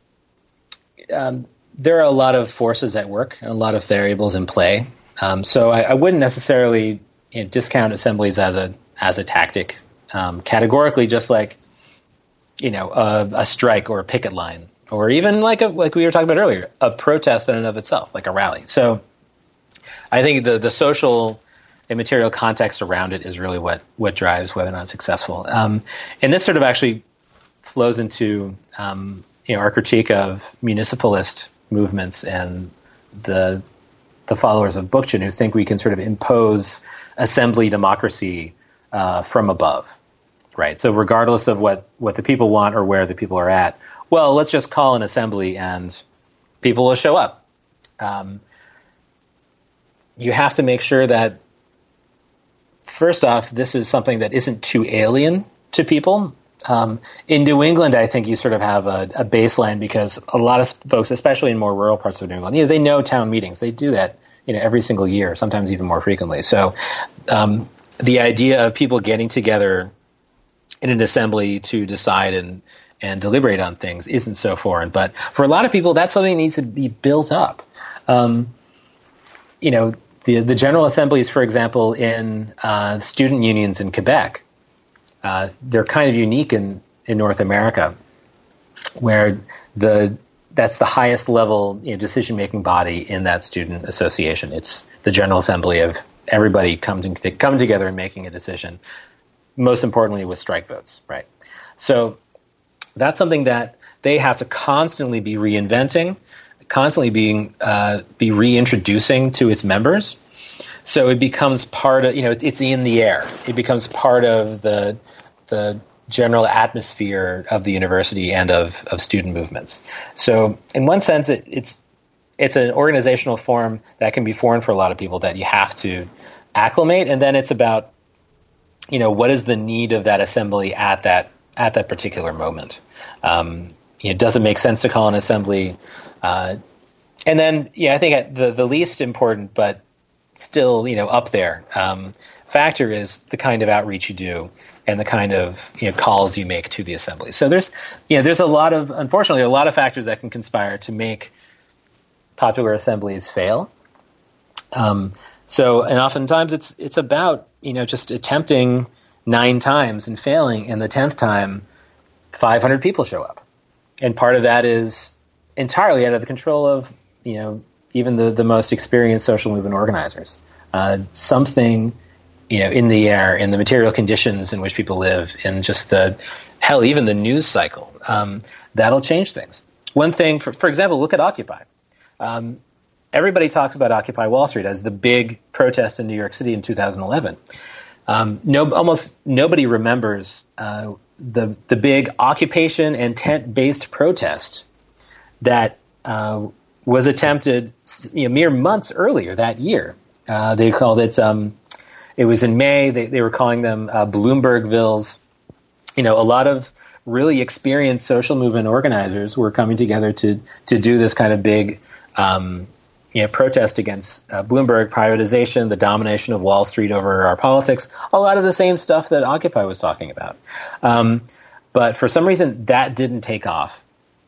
um, there are a lot of forces at work and a lot of variables in play. Um, so I, I wouldn't necessarily you know, discount assemblies as a as a tactic um, categorically, just like you know a, a strike or a picket line, or even like a like we were talking about earlier, a protest in and of itself, like a rally. So I think the the social and material context around it is really what what drives whether or not it's successful. Um, and this sort of actually flows into um, you know our critique of municipalist movements and the the followers of Bookchin, who think we can sort of impose assembly democracy uh, from above, right? So regardless of what, what the people want or where the people are at, well, let's just call an assembly and people will show up. Um, you have to make sure that, first off, this is something that isn't too alien to people. Um, in New England, I think you sort of have a, a baseline, because a lot of folks, especially in more rural parts of New England, you know, they know town meetings. They do that, you know, every single year, sometimes even more frequently. So um, the idea of people getting together in an assembly to decide and, and deliberate on things isn't so foreign. But for a lot of people, that's something that needs to be built up. Um, you know, the, the General Assemblies, for example, in uh, student unions in Quebec, Uh, they're kind of unique in, in North America, where the that's the highest level you know, decision-making body in that student association. It's the General Assembly of everybody coming to, coming together and making a decision, most importantly with strike votes, right? So that's something that they have to constantly be reinventing, constantly being uh, be reintroducing to its members. So it becomes part of, you know, it's, it's in the air. It becomes part of the the general atmosphere of the university and of, of student movements. So in one sense, it, it's it's an organizational form that can be foreign for a lot of people that you have to acclimate. And then it's about, you know, what is the need of that assembly at that at that particular moment. Um, you know, does it make sense to call an assembly? Uh, and then, yeah, I think the the least important, but still, you know, up there um, factor is the kind of outreach you do and the kind of, you know, calls you make to the assembly. So there's, you know, there's a lot of, unfortunately, a lot of factors that can conspire to make popular assemblies fail. Um, so, and oftentimes it's it's about, you know, just attempting nine times and failing, and the tenth time, five hundred people show up, and part of that is entirely out of the control of, you know, even the, the most experienced social movement organizers. Uh, something, you know, in the air, in the material conditions in which people live, in just the, hell, even the news cycle, um, that'll change things. One thing, for, for example, look at Occupy. Um, everybody talks about Occupy Wall Street as the big protest in New York City in two thousand eleven. Um, no, almost nobody remembers uh, the the big occupation and tent-based protest that uh, was attempted, you know, mere months earlier that year. Uh, they called it. Um, it was in May. They they were calling them uh, Bloombergvilles. You know, a lot of really experienced social movement organizers were coming together to to do this kind of big, um, you know, protest against uh, Bloomberg privatization, the domination of Wall Street over our politics. A lot of the same stuff that Occupy was talking about. Um, but for some reason, that didn't take off,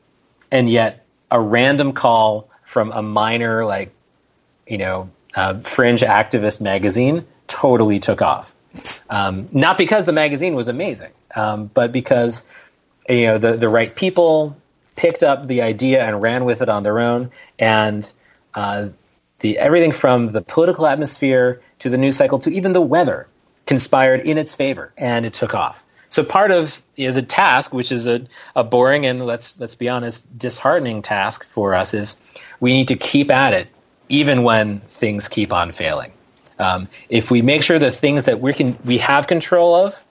and yet a random call from a minor, like, you know, uh, fringe activist magazine totally took off. Um, not because the magazine was amazing, um, but because, you know, the, the right people picked up the idea and ran with it on their own. And uh, the everything from the political atmosphere to the news cycle to even the weather conspired in its favor, and it took off. So part of is a task, which is a, a boring and, let's let's be honest, disheartening task for us, is we need to keep at it even when things keep on failing. Um, if we make sure the things that we can we have control of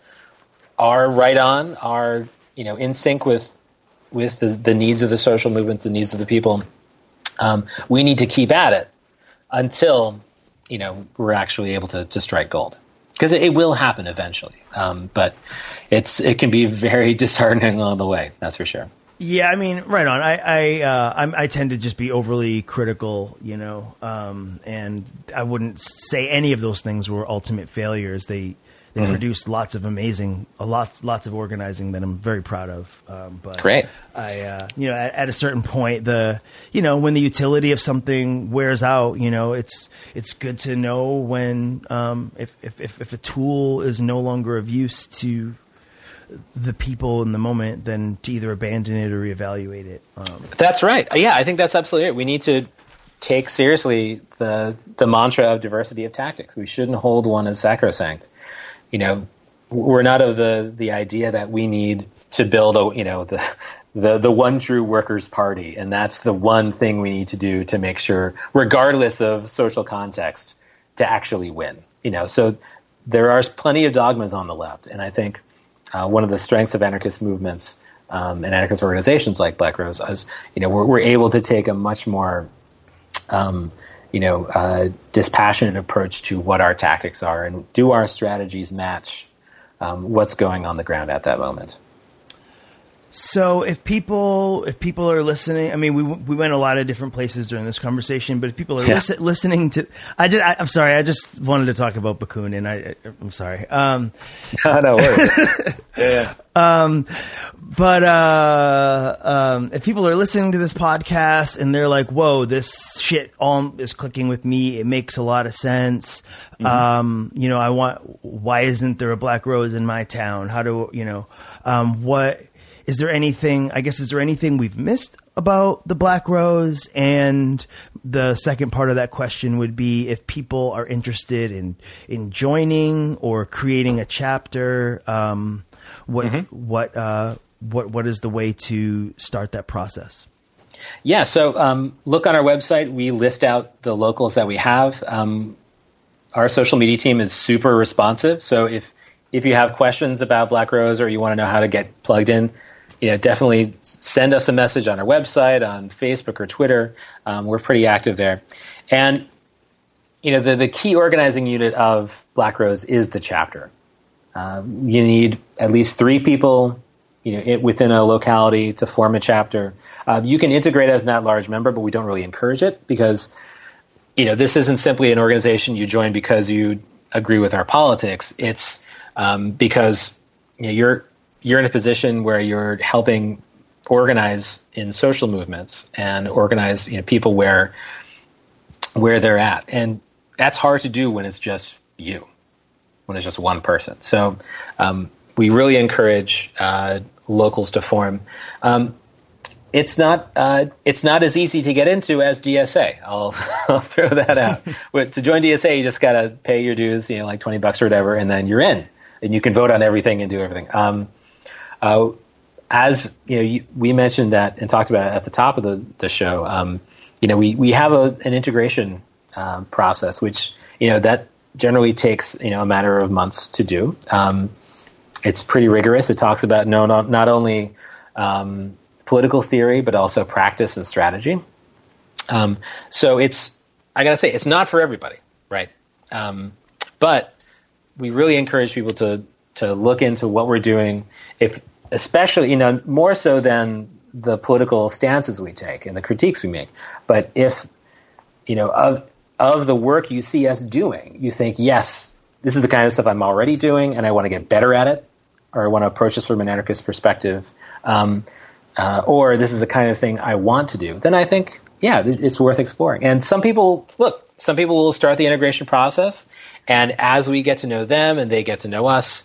are right on, are, you know, in sync with with the, the needs of the social movements, the needs of the people, um, we need to keep at it until, you know, we're actually able to, to strike gold. Because it, it will happen eventually, um, but it's it can be very disheartening along the way. That's for sure. Yeah, I mean, right on. I I, uh, I'm, I tend to just be overly critical, you know, um, and I wouldn't say any of those things were ultimate failures. They they mm-hmm. produced lots of amazing, a lots lots of organizing that I'm very proud of. Um, but Great. I, uh, you know, at, at a certain point, the you know when the utility of something wears out, you know, it's it's good to know when um, if, if if if a tool is no longer of use to the people in the moment, then to either abandon it or reevaluate it. Um, that's right. Yeah, I think that's absolutely right. We need to take seriously the the mantra of diversity of tactics. We shouldn't hold one as sacrosanct. You know, we're not of the, the idea that we need to build a, you know, the, the, the one true workers' party. And that's the one thing we need to do to make sure, regardless of social context, to actually win. You know, so there are plenty of dogmas on the left. And I think uh, one of the strengths of anarchist movements um, and anarchist organizations like Black Rose is, you know, we're, we're able to take a much more, um, you know, uh, dispassionate approach to what our tactics are, and do our strategies match um, what's going on the ground at that moment. So if people if people are listening, I mean, we we went a lot of different places during this conversation, but if people are yeah. listen, listening to, I just, I, I'm sorry, I just wanted to talk about Bakunin. I, I'm sorry. Um, no, no worries. yeah. Um, but uh, um, if people are listening to this podcast and they're like, "Whoa, this shit all is clicking with me. It makes a lot of sense." Mm-hmm. Um, you know, I want. Why isn't there a Black Rose in my town? How do you know? Um, what is there anything? I guess is there anything we've missed about the Black Rose? And the second part of that question would be if people are interested in in joining or creating a chapter. Um, what mm-hmm. what uh, what what is the way to start that process? Yeah, so um, look on our website. We list out the locals that we have. Um, our social media team is super responsive. So if if you have questions about Black Rose or you want to know how to get plugged in, you know, definitely send us a message on our website, on Facebook or Twitter. Um, we're pretty active there. And, you know, the, the key organizing unit of Black Rose is the chapter. Uh, you need at least three people, you know, it, within a locality to form a chapter. Uh, you can integrate as an at-large member, but we don't really encourage it because, you know, this isn't simply an organization you join because you agree with our politics. It's um, because you know, you're you're in a position where you're helping organize in social movements and organize, you know, people where where they're at, and that's hard to do when it's just you, when it's just one person. So um, we really encourage uh, locals to form. Um, It's not uh, it's not as easy to get into as D S A. I'll, I'll throw that out. But to join D S A, you just got to pay your dues, you know, like twenty bucks or whatever, and then you're in, and you can vote on everything and do everything. Um, uh, as you know, you, we mentioned that and talked about it at the top of the the show. Um, you know, we we have a, an integration um, process, which you know that generally takes you know a matter of months to do. Um, it's pretty rigorous. It talks about no not not only um, political theory, but also practice and strategy. Um, so it's, I gotta say, it's not for everybody, right? Um, but we really encourage people to to look into what we're doing, if especially, you know, more so than the political stances we take and the critiques we make. But if, you know, of of the work you see us doing, you think, yes, this is the kind of stuff I'm already doing, and I want to get better at it, or I want to approach this from an anarchist perspective. Um, Uh, or this is the kind of thing I want to do, then I think, yeah, it's worth exploring. And some people, look, some people will start the integration process, and as we get to know them and they get to know us,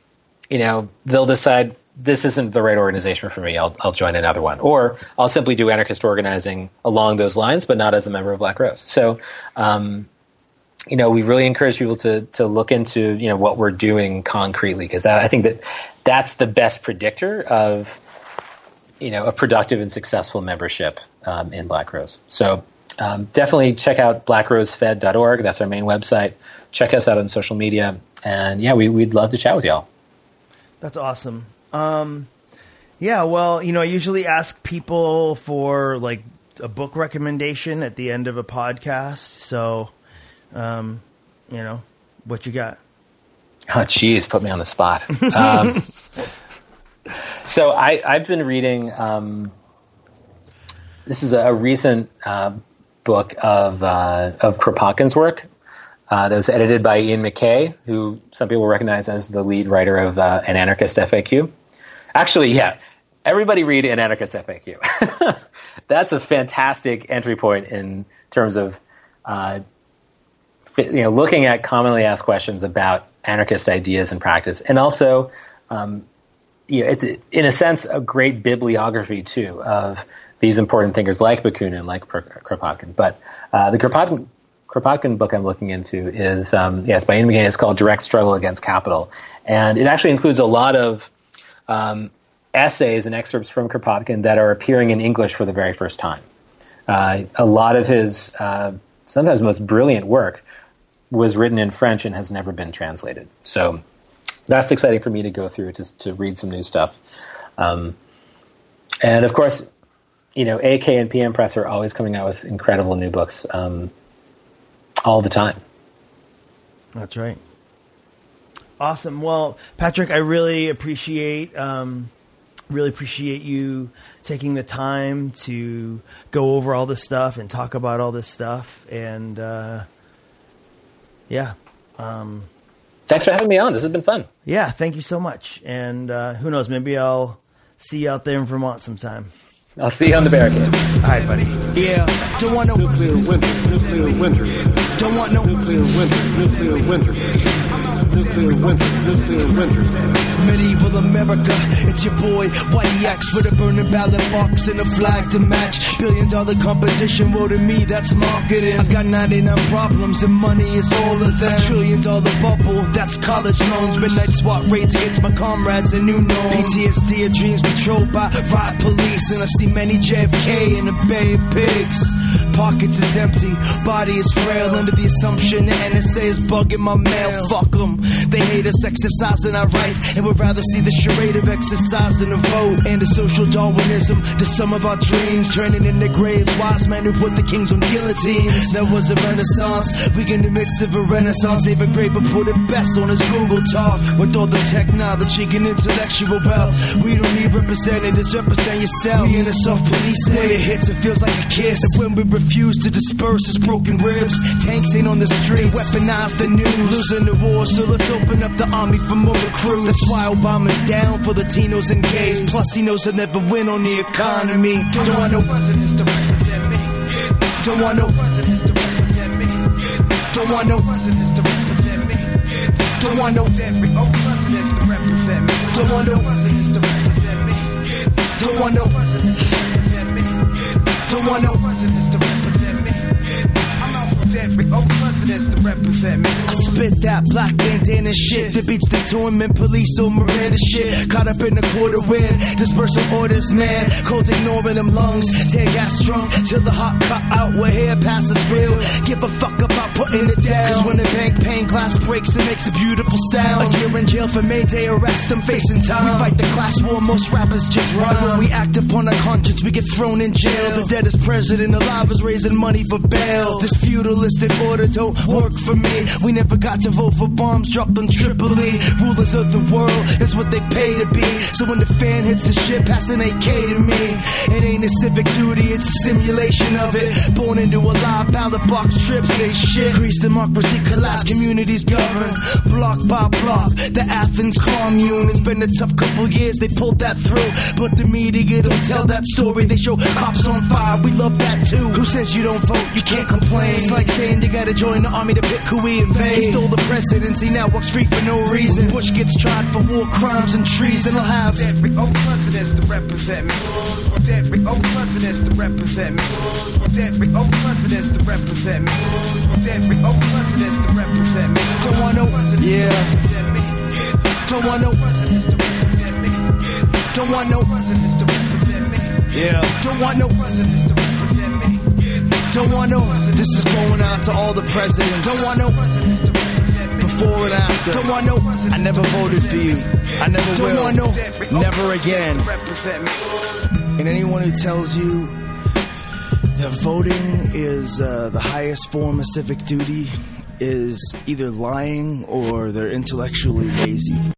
you know, they'll decide this isn't the right organization for me. I'll, I'll join another one. Or I'll simply do anarchist organizing along those lines, but not as a member of Black Rose. So, um, you know, we really encourage people to to look into, you know, what we're doing concretely, because I think that that's the best predictor of, you know, a productive and successful membership um, in Black Rose. So um, definitely check out black rose fed dot org. That's our main website. Check us out on social media. And, yeah, we, we'd love to chat with y'all. That's awesome. Um, yeah, well, you know, I usually ask people for, like, a book recommendation at the end of a podcast. So, um, you know, what you got? Oh, geez, put me on the spot. Um So I, I've been reading, um, this is a, a recent uh, book of uh, of Kropotkin's work uh, that was edited by Ian McKay, who some people recognize as the lead writer of uh, An Anarchist F A Q. Actually, yeah, everybody read An Anarchist F A Q. That's a fantastic entry point in terms of uh, you know, looking at commonly asked questions about anarchist ideas and practice, and also um, you know, it's in a sense a great bibliography too of these important thinkers like Bakunin, like Kropotkin. But uh, the Kropotkin, Kropotkin book I'm looking into is um, yes, by Ian McKay. It's called Direct Struggle Against Capital, and it actually includes a lot of um, essays and excerpts from Kropotkin that are appearing in English for the very first time. Uh, a lot of his uh, sometimes most brilliant work was written in French and has never been translated. So that's exciting for me to go through, to to read some new stuff. Um, and of course, you know, A K and P M Press are always coming out with incredible new books um, all the time. That's right. Awesome. Well, Patrick, I really appreciate um, really appreciate you taking the time to go over all this stuff and talk about all this stuff. And uh, yeah. Um, Thanks for having me on. This has been fun. Yeah, thank you so much. And uh, who knows, maybe I'll see you out there in Vermont sometime. I'll see you on the barricade. All right, buddy. Yeah, don't want no nuclear winter, nuclear winter. Don't want no nuclear winter, nuclear winter. Nuclear winter, nuclear winter. Medieval America, it's your boy, Whitey Axe with a burning ballot box and a flag to match. Billion dollar competition, woe to me, that's marketing. I got ninety-nine problems and money is all of them. Trillion dollar bubble, that's college loans. Midnight SWAT raids against my comrades and new norms. P T S D of dreams patrolled by riot police. And I see many J F K in the Bay of Pigs. Pockets is empty, body is frail. Under the assumption the N S A is bugging my mail. Fuck them, they hate us exercising our rights, and would rather see the charade of exercise than a vote. And the social Darwinism, the sum of our dreams, turning into graves. Wise men who put the kings on guillotines. There was a renaissance, we in the midst of a renaissance. David Graeber put it best on his Google talk. With all the technology and intellectual wealth, we don't need representatives, represent yourself. We in a soft police state, when it hits it feels like a kiss. And when we refuse to disperse it's broken ribs. Tanks ain't on the street, weaponize the news. Losing the war, so let's open up the army for more recruits. That's why Obama's down for Latinos and gays. Plus he knows he'll never win on the economy. Don't want no presidents to represent me. Don't want no presidents to represent me. Don't want no presidents to represent me. Don't want no every old presidents to represent me. Don't want no presidents to represent me. Don't want no presidents to represent me. Don't want no presidents to represent me. I'm out with every old presidents to represent me. I spit that black bandana shit that beats the torment police or Miranda shit. Caught up in the quarter wind, dispersal orders, man. Cold ignoring them lungs, tear gas drunk till the hot cut out where hair passes real. Give a fuck about putting it down, cause when the bank pane glass breaks it makes a beautiful sound. A year in jail for Mayday arrest, I'm facing time. We fight the class war, most rappers just run. When we act upon our conscience we get thrown in jail. The deadest president alive is raising money for bail. This feudalistic order don't work for me. We never got to vote for bombs dropped on Tripoli. Rulers of the world is what they pay to be. So when the fan hits the shit, pass an A K to me. It ain't a civic duty, it's a simulation of it. Born into a lie, ballot box trip, say shit. Increase democracy, collapse communities govern. Block by block, the Athens commune. It's been a tough couple years, they pulled that through. But the media don't tell that story. They show cops on fire, we love that too. Who says you don't vote, you can't complain. It's like saying you gotta join the army to pick who we invade. He stole the presidency, now walks free for no reason. Bush gets tried for war crimes and treason. I'll have every old presidents to represent me. Every old presidents to represent me. Every old presidents to represent me. Every old presidents to represent me. Don't want no presidents yeah. to represent me. Don't want no presidents to represent me. Don't want no presidents to represent me. Yeah. Don't want no presidents to represent me. Don't want no. This is going out to all the presidents. Don't want no presidents to represent me. Before and after. Don't want no. I never voted for you. I never Don't will. Want no. Never again. And anyone who tells you that voting is uh, the highest form of civic duty is either lying or they're intellectually lazy.